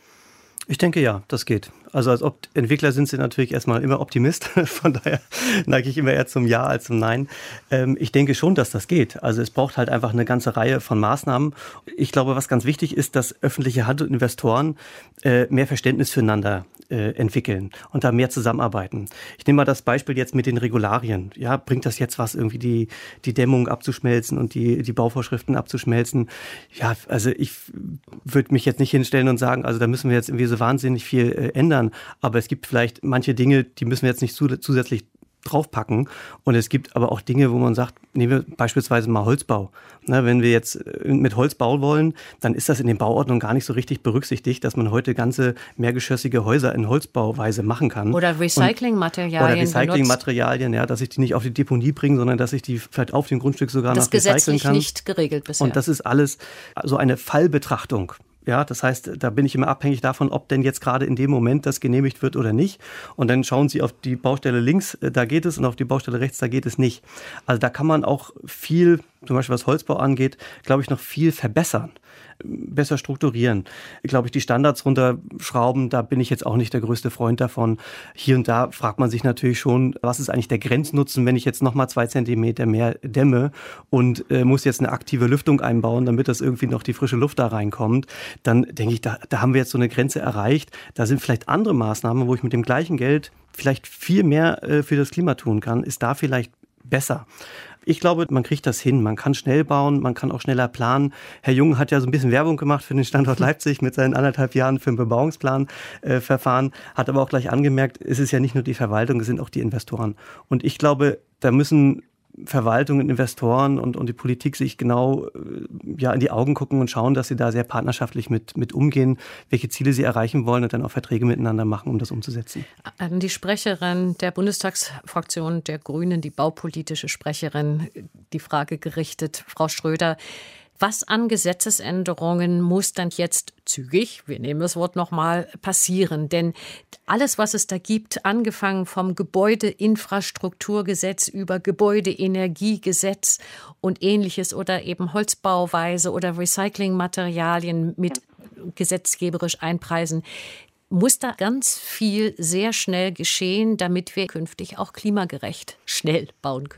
Ich denke, ja, das geht. Also als Op- Entwickler sind Sie natürlich erstmal immer Optimist. Von daher neige ich immer eher zum Ja als zum Nein. Ähm, ich denke schon, dass das geht. Also es braucht halt einfach eine ganze Reihe von Maßnahmen. Ich glaube, was ganz wichtig ist, dass öffentliche Hand und Investoren äh, mehr Verständnis füreinander äh, entwickeln und da mehr zusammenarbeiten. Ich nehme mal das Beispiel jetzt mit den Regularien. Ja, bringt das jetzt was, irgendwie die, die Dämmung abzuschmelzen und die, die Bauvorschriften abzuschmelzen? Ja, also ich würde mich jetzt nicht hinstellen und sagen, also da müssen wir jetzt irgendwie so wahnsinnig viel äh, ändern. Aber es gibt vielleicht manche Dinge, die müssen wir jetzt nicht zusätzlich draufpacken. Und es gibt aber auch Dinge, wo man sagt, nehmen wir beispielsweise mal Holzbau. Ne, wenn wir jetzt mit Holz bauen wollen, dann ist das in den Bauordnungen gar nicht so richtig berücksichtigt, dass man heute ganze mehrgeschossige Häuser in Holzbauweise machen kann. Oder Recyclingmaterialien. Oder Recyclingmaterialien, ja, dass ich die nicht auf die Deponie bringe, sondern dass ich die vielleicht auf dem Grundstück sogar das noch recyceln kann. Das gesetzlich nicht geregelt bisher. Und das ist alles so eine Fallbetrachtung. Ja, das heißt, da bin ich immer abhängig davon, ob denn jetzt gerade in dem Moment das genehmigt wird oder nicht. Und dann schauen Sie auf die Baustelle links, da geht es, und auf die Baustelle rechts, da geht es nicht. Also da kann man auch viel, zum Beispiel was Holzbau angeht, glaube ich, noch viel verbessern. Besser strukturieren. Glaube ich, die Standards runterschrauben, da bin ich jetzt auch nicht der größte Freund davon. Hier und da fragt man sich natürlich schon, was ist eigentlich der Grenznutzen, wenn ich jetzt nochmal zwei Zentimeter mehr dämme und äh, muss jetzt eine aktive Lüftung einbauen, damit das irgendwie noch die frische Luft da reinkommt. Dann denke ich, da, da haben wir jetzt so eine Grenze erreicht. Da sind vielleicht andere Maßnahmen, wo ich mit dem gleichen Geld vielleicht viel mehr äh, für das Klima tun kann, ist da vielleicht besser. Ich glaube, man kriegt das hin. Man kann schnell bauen, man kann auch schneller planen. Herr Jung hat ja so ein bisschen Werbung gemacht für den Standort Leipzig mit seinen anderthalb Jahren für ein Bebauungsplanverfahren, äh, hat aber auch gleich angemerkt, es ist ja nicht nur die Verwaltung, es sind auch die Investoren. Und ich glaube, da müssen Verwaltung, Investoren und, und die Politik sich genau äh, ja, in die Augen gucken und schauen, dass sie da sehr partnerschaftlich mit, mit umgehen, welche Ziele sie erreichen wollen und dann auch Verträge miteinander machen, um das umzusetzen. An die Sprecherin der Bundestagsfraktion der Grünen, die baupolitische Sprecherin, die Frage gerichtet, Frau Schröder, was an Gesetzesänderungen muss dann jetzt zügig, wir nehmen das Wort nochmal, passieren? Denn alles, was es da gibt, angefangen vom Gebäudeinfrastrukturgesetz über Gebäudeenergiegesetz und Ähnliches oder eben Holzbauweise oder Recyclingmaterialien mit gesetzgeberisch einpreisen, muss da ganz viel sehr schnell geschehen, damit wir künftig auch klimagerecht schnell bauen können.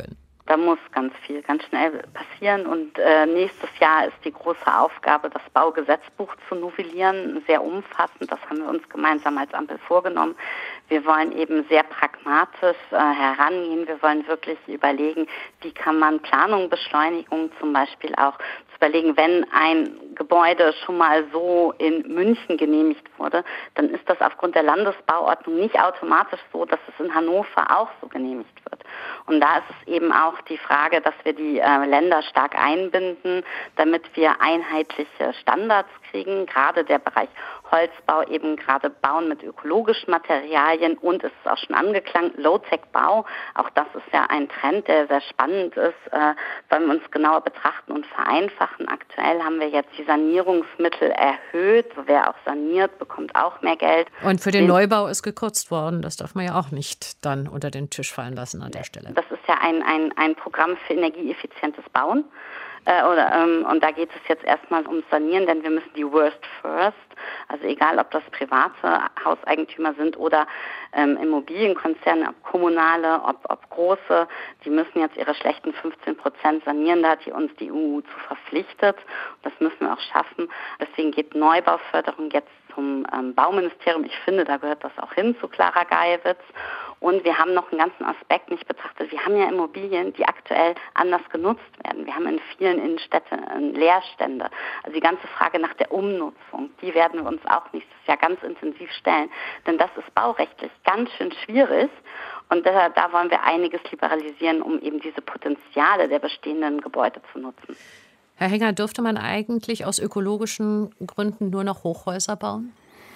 Da muss ganz viel, ganz schnell passieren und äh, nächstes Jahr ist die große Aufgabe, das Baugesetzbuch zu novellieren, sehr umfassend. Das haben wir uns gemeinsam als Ampel vorgenommen. Wir wollen eben sehr pragmatisch äh, herangehen. Wir wollen wirklich überlegen, wie kann man Planung, Beschleunigung zum Beispiel auch zu überlegen, wenn ein Gebäude schon mal so in München genehmigt wurde, dann ist das aufgrund der Landesbauordnung nicht automatisch so, dass es in Hannover auch so genehmigt wird. Und da ist es eben auch die Frage, dass wir die äh, Länder stark einbinden, damit wir einheitliche Standards kriegen, gerade der Bereich Holzbau, eben gerade Bauen mit ökologischen Materialien und es ist auch schon angeklang, Low-Tech-Bau, auch das ist ja ein Trend, der sehr spannend ist, äh, wollen wir uns genauer betrachten und vereinfachen. Aktuell haben wir jetzt die Sanierungsmittel erhöht, wer auch saniert, bekommt auch mehr Geld. Und für den Neubau ist gekürzt worden, das darf man ja auch nicht dann unter den Tisch fallen lassen an der Stelle. Das ist ja ein, ein, ein Programm für energieeffizientes Bauen. Äh, oder, ähm, und da geht es jetzt erstmal ums Sanieren, denn wir müssen die Worst First, also egal ob das private Hauseigentümer sind oder ähm, Immobilienkonzerne, ob kommunale, ob, ob große, die müssen jetzt ihre schlechten fünfzehn Prozent sanieren, da hat die uns die E U zu verpflichtet. Das müssen wir auch schaffen. Deswegen geht Neubauförderung jetzt zum ähm, Bauministerium. Ich finde, da gehört das auch hin zu Clara Geiwitz. Und wir haben noch einen ganzen Aspekt nicht betrachtet. Wir haben ja Immobilien, die aktuell anders genutzt werden. Wir haben in vielen Innenstädten Leerstände. Also die ganze Frage nach der Umnutzung, die werden wir uns auch nächstes Jahr ganz intensiv stellen. Denn das ist baurechtlich ganz schön schwierig. Und da, da wollen wir einiges liberalisieren, um eben diese Potenziale der bestehenden Gebäude zu nutzen. Herr Henger, dürfte man eigentlich aus ökologischen Gründen nur noch Hochhäuser bauen?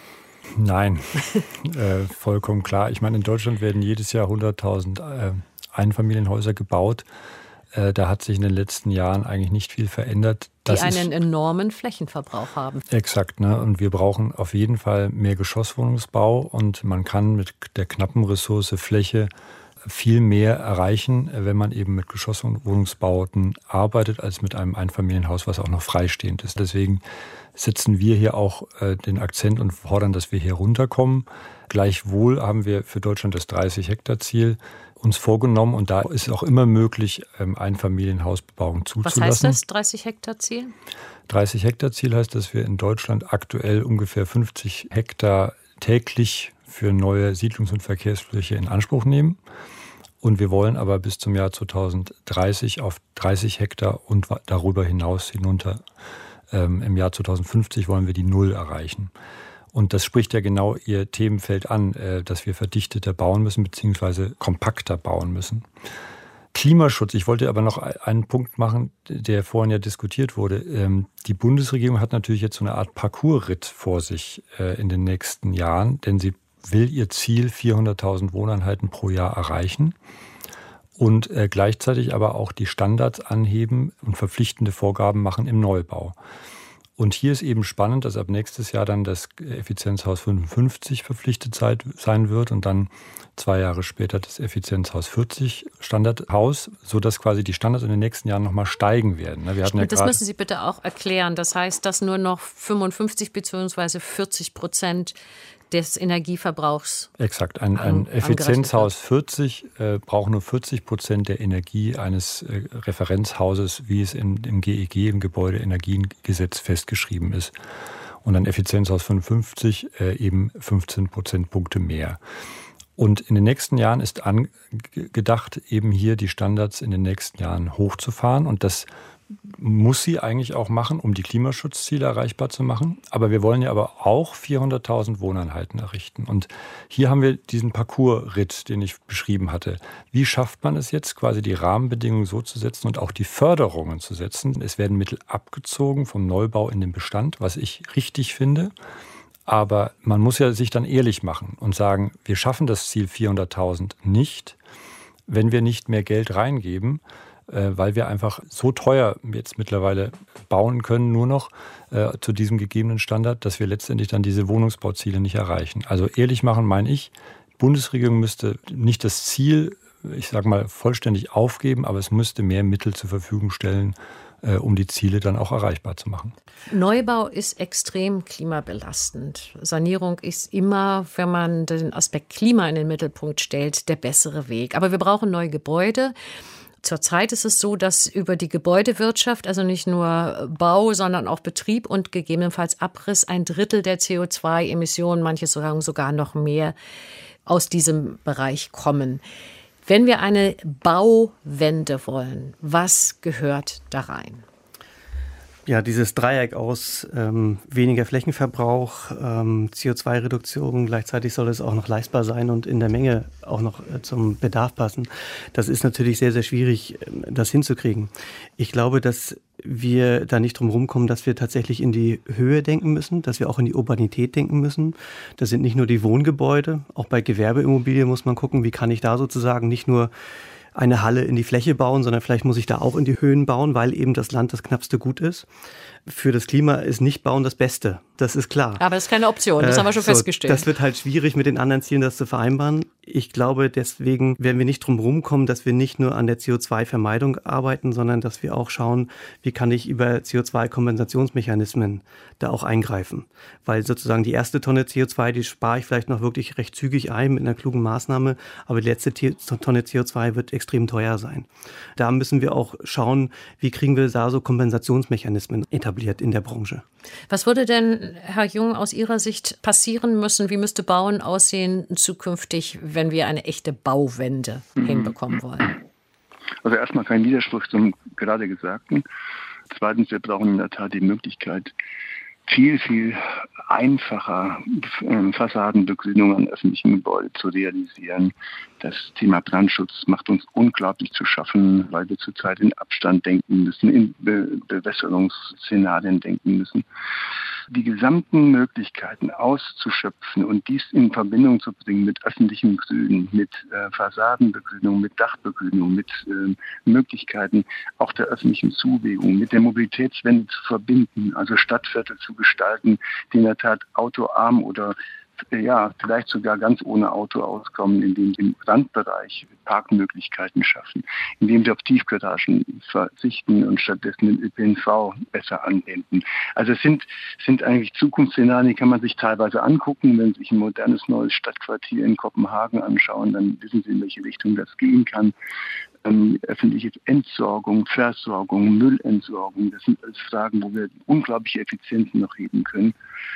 Nein, äh, vollkommen klar. Ich meine, in Deutschland werden jedes Jahr hunderttausend äh, Einfamilienhäuser gebaut. Äh, da hat sich in den letzten Jahren eigentlich nicht viel verändert. Das die einen ist, enormen Flächenverbrauch haben. Exakt, ne? Und wir brauchen auf jeden Fall mehr Geschosswohnungsbau und man kann mit der knappen Ressource Fläche viel mehr erreichen, wenn man eben mit Geschosswohnungsbauten arbeitet, als mit einem Einfamilienhaus, was auch noch freistehend ist. Deswegen setzen wir hier auch äh, den Akzent und fordern, dass wir hier runterkommen. Gleichwohl haben wir für Deutschland das dreißig-Hektar-Ziel uns vorgenommen und da ist auch immer möglich, ähm, Einfamilienhausbebauung zuzulassen. Was heißt das, dreißig-Hektar-Ziel? dreißig-Hektar-Ziel heißt, dass wir in Deutschland aktuell ungefähr fünfzig Hektar täglich für neue Siedlungs- und Verkehrsfläche in Anspruch nehmen. Und wir wollen aber bis zum Jahr zweitausenddreißig auf dreißig Hektar und darüber hinaus hinunter. Ähm, Im Jahr zweitausendfünfzig wollen wir die Null erreichen. Und das spricht ja genau Ihr Themenfeld an, äh, dass wir verdichteter bauen müssen bzw. kompakter bauen müssen. Klimaschutz, ich wollte aber noch einen Punkt machen, der vorhin ja diskutiert wurde. Ähm, die Bundesregierung hat natürlich jetzt so eine Art Parcoursritt vor sich äh, in den nächsten Jahren, denn sie will ihr Ziel vierhunderttausend Wohneinheiten pro Jahr erreichen und äh, gleichzeitig aber auch die Standards anheben und verpflichtende Vorgaben machen im Neubau. Und hier ist eben spannend, dass ab nächstes Jahr dann das Effizienzhaus fünfundfünfzig verpflichtet sein wird und dann zwei Jahre später das Effizienzhaus vierzig Standardhaus, sodass quasi die Standards in den nächsten Jahren nochmal steigen werden. Wir hatten ja das müssen Sie bitte auch erklären. Das heißt, dass nur noch fünfundfünfzig bzw. vierzig Prozent des Energieverbrauchs. Exakt. Ein, ein Effizienzhaus vierzig äh, braucht nur vierzig Prozent der Energie eines äh, Referenzhauses, wie es in, im G E G, im Gebäudeenergiegesetz, festgeschrieben ist. Und ein Effizienzhaus fünfundfünfzig äh, eben fünfzehn Prozentpunkte mehr. Und in den nächsten Jahren ist angedacht, eben hier die Standards in den nächsten Jahren hochzufahren. Und das muss sie eigentlich auch machen, um die Klimaschutzziele erreichbar zu machen. Aber wir wollen ja aber auch vierhunderttausend Wohneinheiten errichten. Und hier haben wir diesen Parcoursritt, den ich beschrieben hatte. Wie schafft man es jetzt, quasi die Rahmenbedingungen so zu setzen und auch die Förderungen zu setzen? Es werden Mittel abgezogen vom Neubau in den Bestand, was ich richtig finde. Aber man muss ja sich dann ehrlich machen und sagen, wir schaffen das Ziel vierhunderttausend nicht, wenn wir nicht mehr Geld reingeben, weil wir einfach so teuer jetzt mittlerweile bauen können, nur noch äh, zu diesem gegebenen Standard, dass wir letztendlich dann diese Wohnungsbauziele nicht erreichen. Also ehrlich machen, meine ich, die Bundesregierung müsste nicht das Ziel, ich sage mal, vollständig aufgeben, aber es müsste mehr Mittel zur Verfügung stellen, äh, um die Ziele dann auch erreichbar zu machen. Neubau ist extrem klimabelastend. Sanierung ist immer, wenn man den Aspekt Klima in den Mittelpunkt stellt, der bessere Weg. Aber wir brauchen neue Gebäude. Zurzeit ist es so, dass über die Gebäudewirtschaft, also nicht nur Bau, sondern auch Betrieb und gegebenenfalls Abriss, ein Drittel der C O zwei Emissionen, manche sagen sogar noch mehr, aus diesem Bereich kommen. Wenn wir eine Bauwende wollen, was gehört da rein? Ja, dieses Dreieck aus ähm, weniger Flächenverbrauch, ähm, C O zwei Reduktion, gleichzeitig soll es auch noch leistbar sein und in der Menge auch noch äh, zum Bedarf passen. Das ist natürlich sehr, sehr schwierig, äh, das hinzukriegen. Ich glaube, dass wir da nicht drum rumkommen, dass wir tatsächlich in die Höhe denken müssen, dass wir auch in die Urbanität denken müssen. Das sind nicht nur die Wohngebäude, auch bei Gewerbeimmobilien muss man gucken, wie kann ich da sozusagen nicht nur eine Halle in die Fläche bauen, sondern vielleicht muss ich da auch in die Höhen bauen, weil eben das Land das knappste Gut ist. Für das Klima ist Nicht-Bauen das Beste, das ist klar. Aber das ist keine Option, das äh, haben wir schon so, festgestellt. Das wird halt schwierig, mit den anderen Zielen das zu vereinbaren. Ich glaube, deswegen werden wir nicht drum rumkommen, dass wir nicht nur an der C O zwei Vermeidung arbeiten, sondern dass wir auch schauen, wie kann ich über C O zwei Kompensationsmechanismen da auch eingreifen. Weil sozusagen die erste Tonne C O zwei, die spare ich vielleicht noch wirklich recht zügig ein mit einer klugen Maßnahme, aber die letzte Tonne C O zwei wird extrem teuer sein. Da müssen wir auch schauen, wie kriegen wir da so Kompensationsmechanismen etabliert in der Branche. Was würde denn, Herr Jung, aus Ihrer Sicht passieren müssen? Wie müsste Bauen aussehen zukünftig, wenn wir eine echte Bauwende mhm. hinbekommen wollen? Also erstmal kein Widerspruch zum gerade Gesagten. Zweitens, wir brauchen in der Tat die Möglichkeit, viel, viel einfacher äh, Fassadenbegrünung an öffentlichen Gebäuden zu realisieren. Das Thema Brandschutz macht uns unglaublich zu schaffen, weil wir zurzeit in Abstand denken müssen, in Be- Bewässerungsszenarien denken müssen. Die gesamten Möglichkeiten auszuschöpfen und dies in Verbindung zu bringen mit öffentlichem Grün, mit äh, Fassadenbegrünung, mit Dachbegrünung, mit äh, Möglichkeiten auch der öffentlichen Zubewegung, mit der Mobilitätswende zu verbinden, also Stadtviertel zu gestalten, die in der Tat autoarm oder ja, vielleicht sogar ganz ohne Auto auskommen, indem sie im Randbereich Parkmöglichkeiten schaffen, indem sie auf Tiefgaragen verzichten und stattdessen den Ö P N V besser anwenden. Also es sind, sind eigentlich Zukunftsszenarien, die kann man sich teilweise angucken. Wenn Sie sich ein modernes neues Stadtquartier in Kopenhagen anschauen, dann wissen Sie, in welche Richtung das gehen kann. Ähm, öffentliche Entsorgung, Versorgung, Müllentsorgung, das sind alles Fragen, wo wir unglaubliche Effizienzen noch heben können.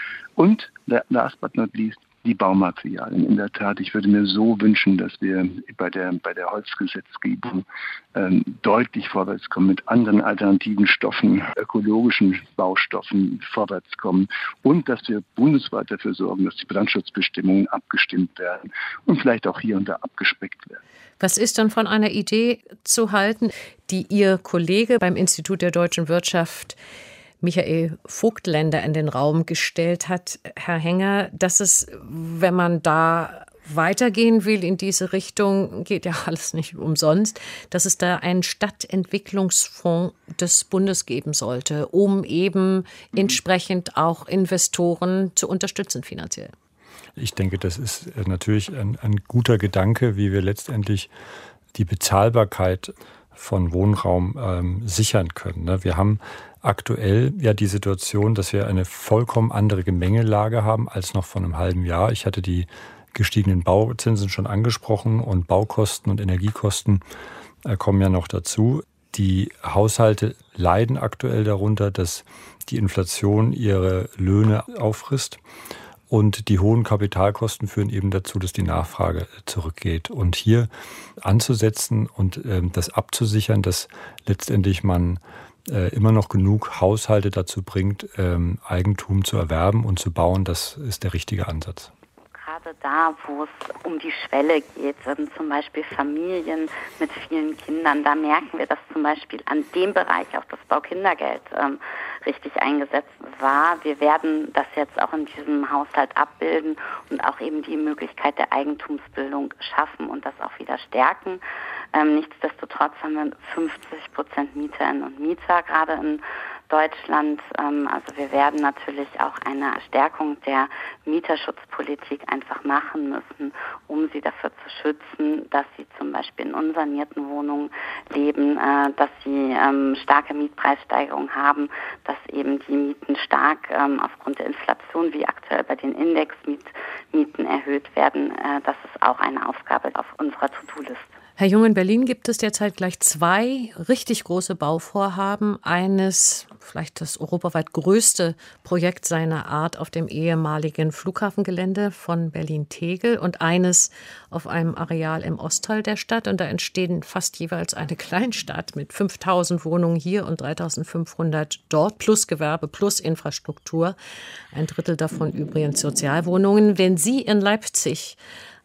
Und last but not least, die Baumaterialien. In der Tat, ich würde mir so wünschen, dass wir bei der, bei der Holzgesetzgebung ähm, deutlich vorwärts kommen, mit anderen alternativen Stoffen, ökologischen Baustoffen vorwärts kommen und dass wir bundesweit dafür sorgen, dass die Brandschutzbestimmungen abgestimmt werden und vielleicht auch hier und da abgespeckt werden. Was ist dann von einer Idee zu halten, die Ihr Kollege beim Institut der deutschen Wirtschaft Michael Vogtländer in den Raum gestellt hat, Herr Henger, dass es, wenn man da weitergehen will in diese Richtung, geht ja alles nicht umsonst, dass es da einen Stadtentwicklungsfonds des Bundes geben sollte, um eben entsprechend auch Investoren zu unterstützen finanziell. Ich denke, das ist natürlich ein, ein guter Gedanke, wie wir letztendlich die Bezahlbarkeit von Wohnraum ähm, sichern können. Ne? Wir haben aktuell ja die Situation, dass wir eine vollkommen andere Gemengelage haben als noch vor einem halben Jahr. Ich hatte die gestiegenen Bauzinsen schon angesprochen und Baukosten und Energiekosten äh, kommen ja noch dazu. Die Haushalte leiden aktuell darunter, dass die Inflation ihre Löhne auffrisst. Und die hohen Kapitalkosten führen eben dazu, dass die Nachfrage zurückgeht. Und hier anzusetzen und äh, das abzusichern, dass letztendlich man äh, immer noch genug Haushalte dazu bringt, ähm, Eigentum zu erwerben und zu bauen, das ist der richtige Ansatz. Gerade da, wo es um die Schwelle geht, zum Beispiel Familien mit vielen Kindern, da merken wir, dass zum Beispiel an dem Bereich auch das Baukindergeld ähm, richtig eingesetzt war. Wir werden das jetzt auch in diesem Haushalt abbilden und auch eben die Möglichkeit der Eigentumsbildung schaffen und das auch wieder stärken. Ähm, nichtsdestotrotz haben wir fünfzig Prozent Mieterinnen und Mieter gerade in Deutschland. Ähm, also wir werden natürlich auch eine Stärkung der Mieterschutzpolitik einfach machen müssen, um sie dafür zu schützen, dass sie zum Beispiel in unsanierten Wohnungen leben, äh, dass sie ähm, starke Mietpreissteigerungen haben, dass eben die Mieten stark ähm, aufgrund der Inflation, wie aktuell bei den Indexmieten erhöht werden. Äh, das ist auch eine Aufgabe auf unserer To-Do-Liste. Herr Jung, in Berlin gibt es derzeit gleich zwei richtig große Bauvorhaben. Eines, vielleicht das europaweit größte Projekt seiner Art auf dem ehemaligen Flughafengelände von Berlin-Tegel und eines auf einem Areal im Ostteil der Stadt. Und da entstehen fast jeweils eine Kleinstadt mit fünftausend Wohnungen hier und dreitausendfünfhundert dort, plus Gewerbe, plus Infrastruktur. Ein Drittel davon übrigens Sozialwohnungen. Wenn Sie in Leipzig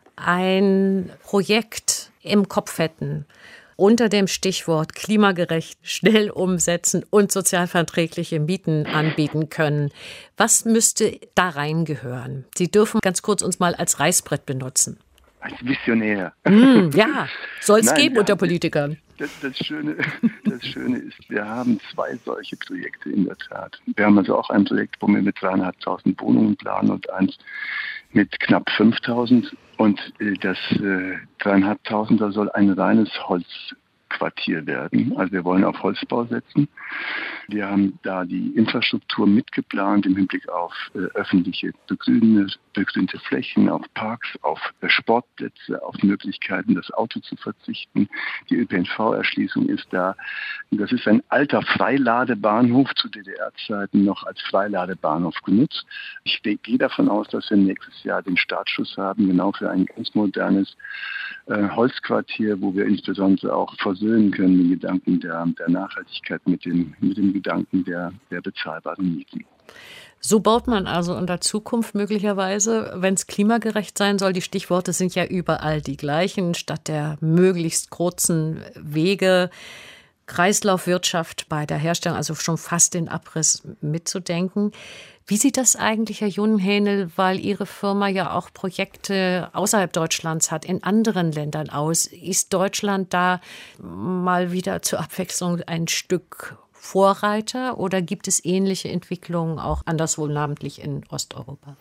ein Projekt im Kopf hätten, unter dem Stichwort klimagerecht, schnell umsetzen und sozialverträgliche Mieten anbieten können, was müsste da reingehören? Sie dürfen ganz kurz uns mal als Reißbrett benutzen. Als Visionär. Mm, ja, soll es geben unter Politikern. Das, das, Schöne, das Schöne ist, wir haben zwei solche Projekte in der Tat. Wir haben also auch ein Projekt, wo wir mit dreieinhalbtausend Wohnungen planen und eins mit knapp fünftausend. Und das äh, dreieinhalbtausender soll ein reines Holzquartier werden. Also wir wollen auf Holzbau setzen. Wir haben da die Infrastruktur mitgeplant im Hinblick auf äh, öffentliche begrünte, begrünte Flächen, auf Parks, auf äh, Sportplätze, auf Möglichkeiten, das Auto zu verzichten. Die Ö P N V-Erschließung ist da. Und das ist ein alter Freiladebahnhof, zu D D R-Zeiten noch als Freiladebahnhof genutzt. Ich gehe davon aus, dass wir nächstes Jahr den Startschuss haben, genau für ein ganz modernes äh, Holzquartier, wo wir insbesondere auch versöhnen können den Gedanken der, der Nachhaltigkeit mit dem, mit dem Gedanken der, der bezahlbaren Mieten. So baut man also in der Zukunft möglicherweise, wenn es klimagerecht sein soll. Die Stichworte sind ja überall die gleichen. Statt der möglichst kurzen Wege, Kreislaufwirtschaft bei der Herstellung, also schon fast den Abriss mitzudenken. Wie sieht das eigentlich, Herr Junenhänel, weil Ihre Firma ja auch Projekte außerhalb Deutschlands hat, in anderen Ländern aus? Ist Deutschland da mal wieder zur Abwechslung ein Stück Vorreiter oder gibt es ähnliche Entwicklungen auch anderswo, namentlich in Osteuropa?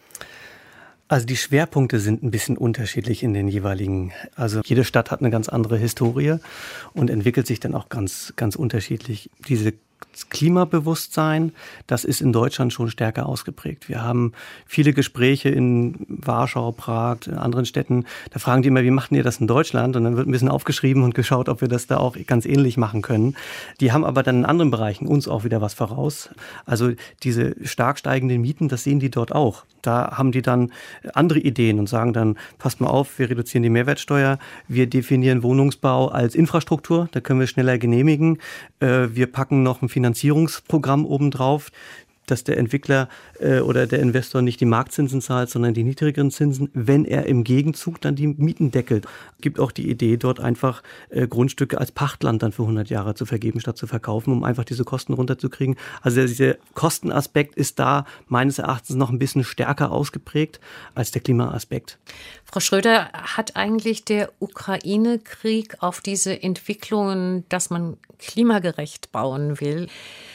Also die Schwerpunkte sind ein bisschen unterschiedlich in den jeweiligen, also jede Stadt hat eine ganz andere Historie und entwickelt sich dann auch ganz, ganz unterschiedlich. Diese Klimabewusstsein, das ist in Deutschland schon stärker ausgeprägt. Wir haben viele Gespräche in Warschau, Prag, in anderen Städten. Da fragen die immer, wie macht ihr das in Deutschland? Und dann wird ein bisschen aufgeschrieben und geschaut, ob wir das da auch ganz ähnlich machen können. Die haben aber dann in anderen Bereichen uns auch wieder was voraus. Also diese stark steigenden Mieten, das sehen die dort auch. Da haben die dann andere Ideen und sagen dann, passt mal auf, wir reduzieren die Mehrwertsteuer, wir definieren Wohnungsbau als Infrastruktur, da können wir schneller genehmigen. Wir packen noch ein Finanzierungsprogramm obendrauf, dass der Entwickler äh, oder der Investor nicht die Marktzinsen zahlt, sondern die niedrigeren Zinsen, wenn er im Gegenzug dann die Mieten deckelt. Es gibt auch die Idee, dort einfach äh, Grundstücke als Pachtland dann für hundert Jahre zu vergeben, statt zu verkaufen, um einfach diese Kosten runterzukriegen. Also dieser Kostenaspekt ist da meines Erachtens noch ein bisschen stärker ausgeprägt als der Klimaaspekt. Frau Schröder, hat eigentlich der Ukraine-Krieg auf diese Entwicklungen, dass man klimagerecht bauen will,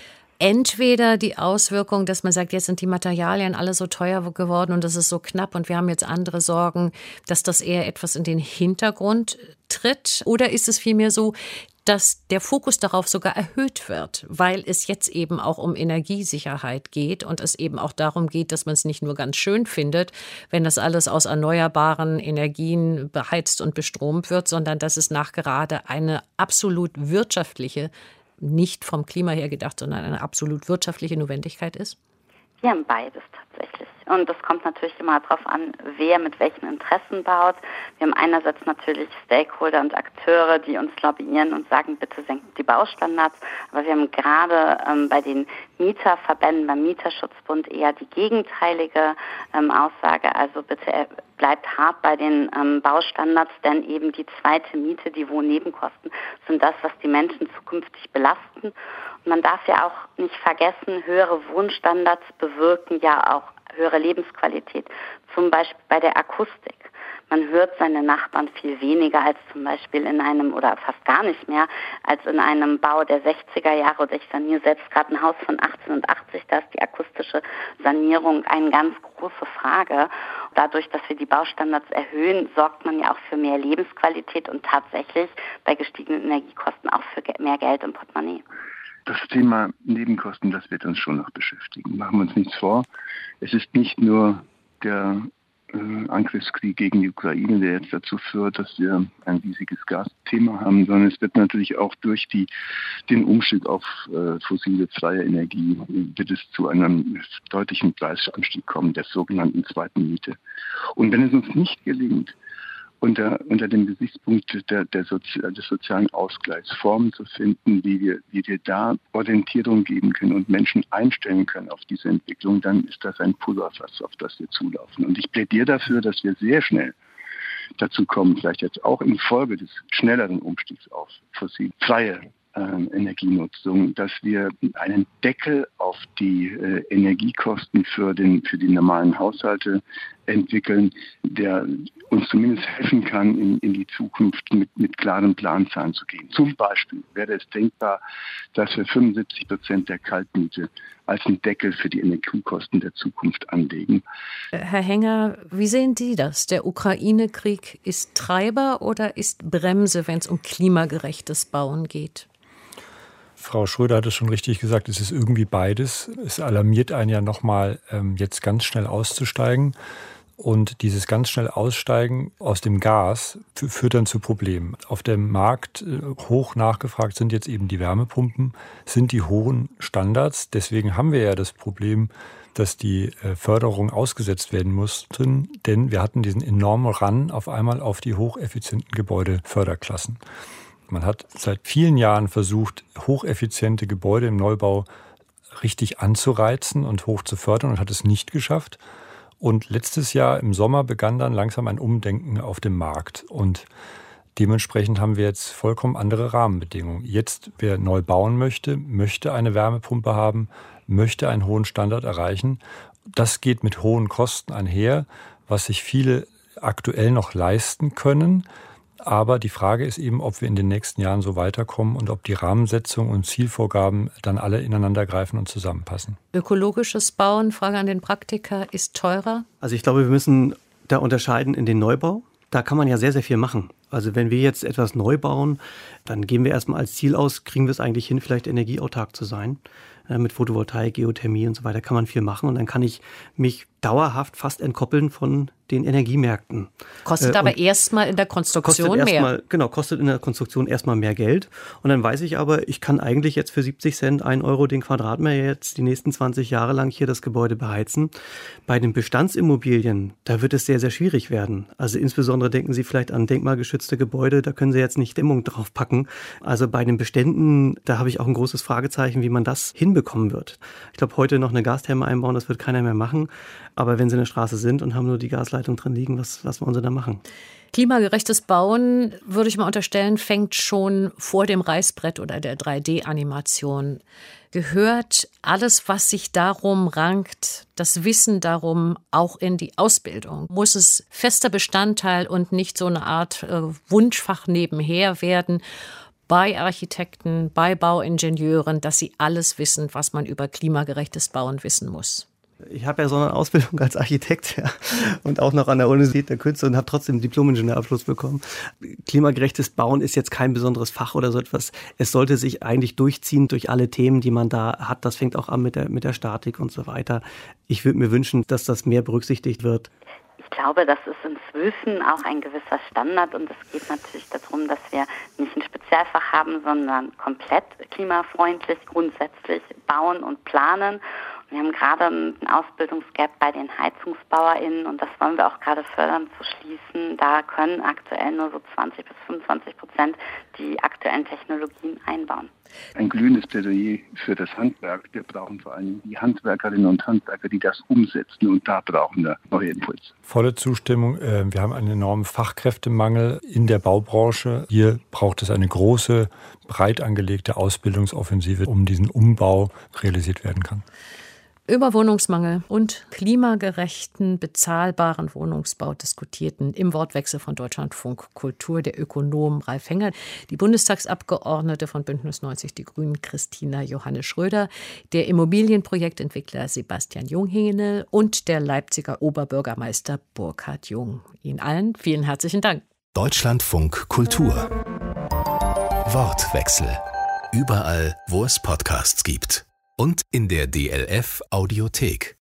entweder die Auswirkung, dass man sagt, jetzt sind die Materialien alle so teuer geworden und das ist so knapp und wir haben jetzt andere Sorgen, dass das eher etwas in den Hintergrund tritt? Oder ist es vielmehr so, dass der Fokus darauf sogar erhöht wird, weil es jetzt eben auch um Energiesicherheit geht und es eben auch darum geht, dass man es nicht nur ganz schön findet, wenn das alles aus erneuerbaren Energien beheizt und bestromt wird, sondern dass es nachgerade eine absolut wirtschaftliche, nicht vom Klima her gedacht, sondern eine absolut wirtschaftliche Notwendigkeit ist? Wir haben beides tatsächlich. Und das kommt natürlich immer darauf an, wer mit welchen Interessen baut. Wir haben einerseits natürlich Stakeholder und Akteure, die uns lobbyieren und sagen, bitte senkt die Baustandards. Aber wir haben gerade ähm, bei den Mieterverbänden, beim Mieterschutzbund eher die gegenteilige ähm, Aussage. Also bitte äh, bleibt hart bei den ähm, Baustandards, denn eben die zweite Miete, die Wohnnebenkosten, sind das, was die Menschen zukünftig belasten. Und man darf ja auch nicht vergessen, höhere Wohnstandards bewirken ja auch höhere Lebensqualität, zum Beispiel bei der Akustik. Man hört seine Nachbarn viel weniger als zum Beispiel in einem, oder fast gar nicht mehr, als in einem Bau der sechziger Jahre. Oder ich saniere selbst gerade ein Haus von achtzehnhundertachtzig, da ist die akustische Sanierung eine ganz große Frage. Dadurch, dass wir die Baustandards erhöhen, sorgt man ja auch für mehr Lebensqualität und tatsächlich bei gestiegenen Energiekosten auch für mehr Geld im Portemonnaie. Das Thema Nebenkosten, das wird uns schon noch beschäftigen. Machen wir uns nichts vor. Es ist nicht nur der äh, Angriffskrieg gegen die Ukraine, der jetzt dazu führt, dass wir ein riesiges Gasthema haben, sondern es wird natürlich auch durch die, den Umstieg auf äh, fossile freie Energie wird es zu einem deutlichen Preisanstieg kommen, der sogenannten zweiten Miete. Und wenn es uns nicht gelingt, unter, unter dem Gesichtspunkt der, der Sozi- des sozialen Ausgleichs Formen zu finden, wie wir, wie wir da Orientierung geben können und Menschen einstellen können auf diese Entwicklung, dann ist das ein Pulverfass, auf das wir zulaufen. Und ich plädiere dafür, dass wir sehr schnell dazu kommen, vielleicht jetzt auch infolge des schnelleren Umstiegs auf fossilfreie äh, Energienutzung, dass wir einen Deckel auf die äh, Energiekosten für, den, für die normalen Haushalte entwickeln, der uns zumindest helfen kann, in, in die Zukunft mit, mit klaren Planzahlen zu gehen. Zum Beispiel wäre es denkbar, dass wir fünfundsiebzig Prozent der Kaltmiete als einen Deckel für die Energiekosten der Zukunft anlegen. Herr Henger, wie sehen Sie das? Der Ukraine-Krieg ist Treiber oder ist Bremse, wenn es um klimagerechtes Bauen geht? Frau Schröder hat es schon richtig gesagt, es ist irgendwie beides. Es alarmiert einen ja nochmal, ähm, jetzt ganz schnell auszusteigen. Und dieses ganz schnell Aussteigen aus dem Gas f- führt dann zu Problemen. Auf dem Markt äh, hoch nachgefragt sind jetzt eben die Wärmepumpen, sind die hohen Standards. Deswegen haben wir ja das Problem, dass die äh, Förderung ausgesetzt werden mussten, denn wir hatten diesen enormen Run auf einmal auf die hocheffizienten Gebäudeförderklassen. Man hat seit vielen Jahren versucht, hocheffiziente Gebäude im Neubau richtig anzureizen und hoch zu fördern und hat es nicht geschafft. Und letztes Jahr im Sommer begann dann langsam ein Umdenken auf dem Markt. Und dementsprechend haben wir jetzt vollkommen andere Rahmenbedingungen. Jetzt, wer neu bauen möchte, möchte eine Wärmepumpe haben, möchte einen hohen Standard erreichen. Das geht mit hohen Kosten einher, was sich viele aktuell noch leisten können. Aber die Frage ist eben, ob wir in den nächsten Jahren so weiterkommen und ob die Rahmensetzung und Zielvorgaben dann alle ineinander greifen und zusammenpassen. Ökologisches Bauen, Frage an den Praktiker, ist teurer? Also ich glaube, wir müssen da unterscheiden in den Neubau. Da kann man ja sehr, sehr viel machen. Also wenn wir jetzt etwas neu bauen, dann geben wir erstmal als Ziel aus, kriegen wir es eigentlich hin, vielleicht energieautark zu sein. Mit Photovoltaik, Geothermie und so weiter kann man viel machen. Und dann kann ich mich dauerhaft fast entkoppeln von den Energiemärkten. Kostet äh, aber erstmal in der Konstruktion kostet mehr. Mal, genau, kostet in der Konstruktion erstmal mehr Geld. Und dann weiß ich aber, ich kann eigentlich jetzt für siebzig Cent, ein Euro den Quadratmeter jetzt die nächsten zwanzig Jahre lang hier das Gebäude beheizen. Bei den Bestandsimmobilien, da wird es sehr, sehr schwierig werden. Also insbesondere denken Sie vielleicht an denkmalgeschützte Gebäude, da können Sie jetzt nicht Dämmung drauf packen. Also bei den Beständen, da habe ich auch ein großes Fragezeichen, wie man das hinbekommen wird. Ich glaube, heute noch eine Gastherme einbauen, das wird keiner mehr machen. Aber wenn Sie in der Straße sind und haben nur die Gasleitung drin liegen, was, was wollen Sie da machen? Klimagerechtes Bauen, würde ich mal unterstellen, fängt schon vor dem Reißbrett oder der drei D-Animation. Gehört alles, was sich darum rankt, das Wissen darum, auch in die Ausbildung? Muss es fester Bestandteil und nicht so eine Art äh, Wunschfach nebenher werden? Bei Architekten, bei Bauingenieuren, dass sie alles wissen, was man über klimagerechtes Bauen wissen muss. Ich habe ja so eine Ausbildung als Architekt ja, und auch noch an der Universität der Künste und habe trotzdem einen Diplom-Ingenieurabschluss bekommen. Klimagerechtes Bauen ist jetzt kein besonderes Fach oder so etwas. Es sollte sich eigentlich durchziehen durch alle Themen, die man da hat. Das fängt auch an mit der, mit der Statik und so weiter. Ich würde mir wünschen, dass das mehr berücksichtigt wird. Ich glaube, das ist inzwischen auch ein gewisser Standard und es geht natürlich darum, dass wir nicht ein Spezialfach haben, sondern komplett klimafreundlich grundsätzlich bauen und planen. Wir haben gerade einen Ausbildungsgap bei den HeizungsbauerInnen und das wollen wir auch gerade fördern zu schließen. Da können aktuell nur so zwanzig bis fünfundzwanzig Prozent die aktuellen Technologien einbauen. Ein glühendes Plädoyer für das Handwerk. Wir brauchen vor allem die Handwerkerinnen und Handwerker, die das umsetzen und da brauchen wir neue Impulse. Volle Zustimmung. Wir haben einen enormen Fachkräftemangel in der Baubranche. Hier braucht es eine große, breit angelegte Ausbildungsoffensive, um diesen Umbau realisiert werden kann. Über Wohnungsmangel und klimagerechten, bezahlbaren Wohnungsbau diskutierten im Wortwechsel von Deutschlandfunk Kultur der Ökonom Ralf Henger, die Bundestagsabgeordnete von Bündnis neunzig Die Grünen Christina Johannes Schröder, der Immobilienprojektentwickler Sebastian Junghänel und der Leipziger Oberbürgermeister Burkhard Jung. Ihnen allen vielen herzlichen Dank. Deutschlandfunk Kultur. Wortwechsel. Überall, wo es Podcasts gibt. Und in der D L F Audiothek.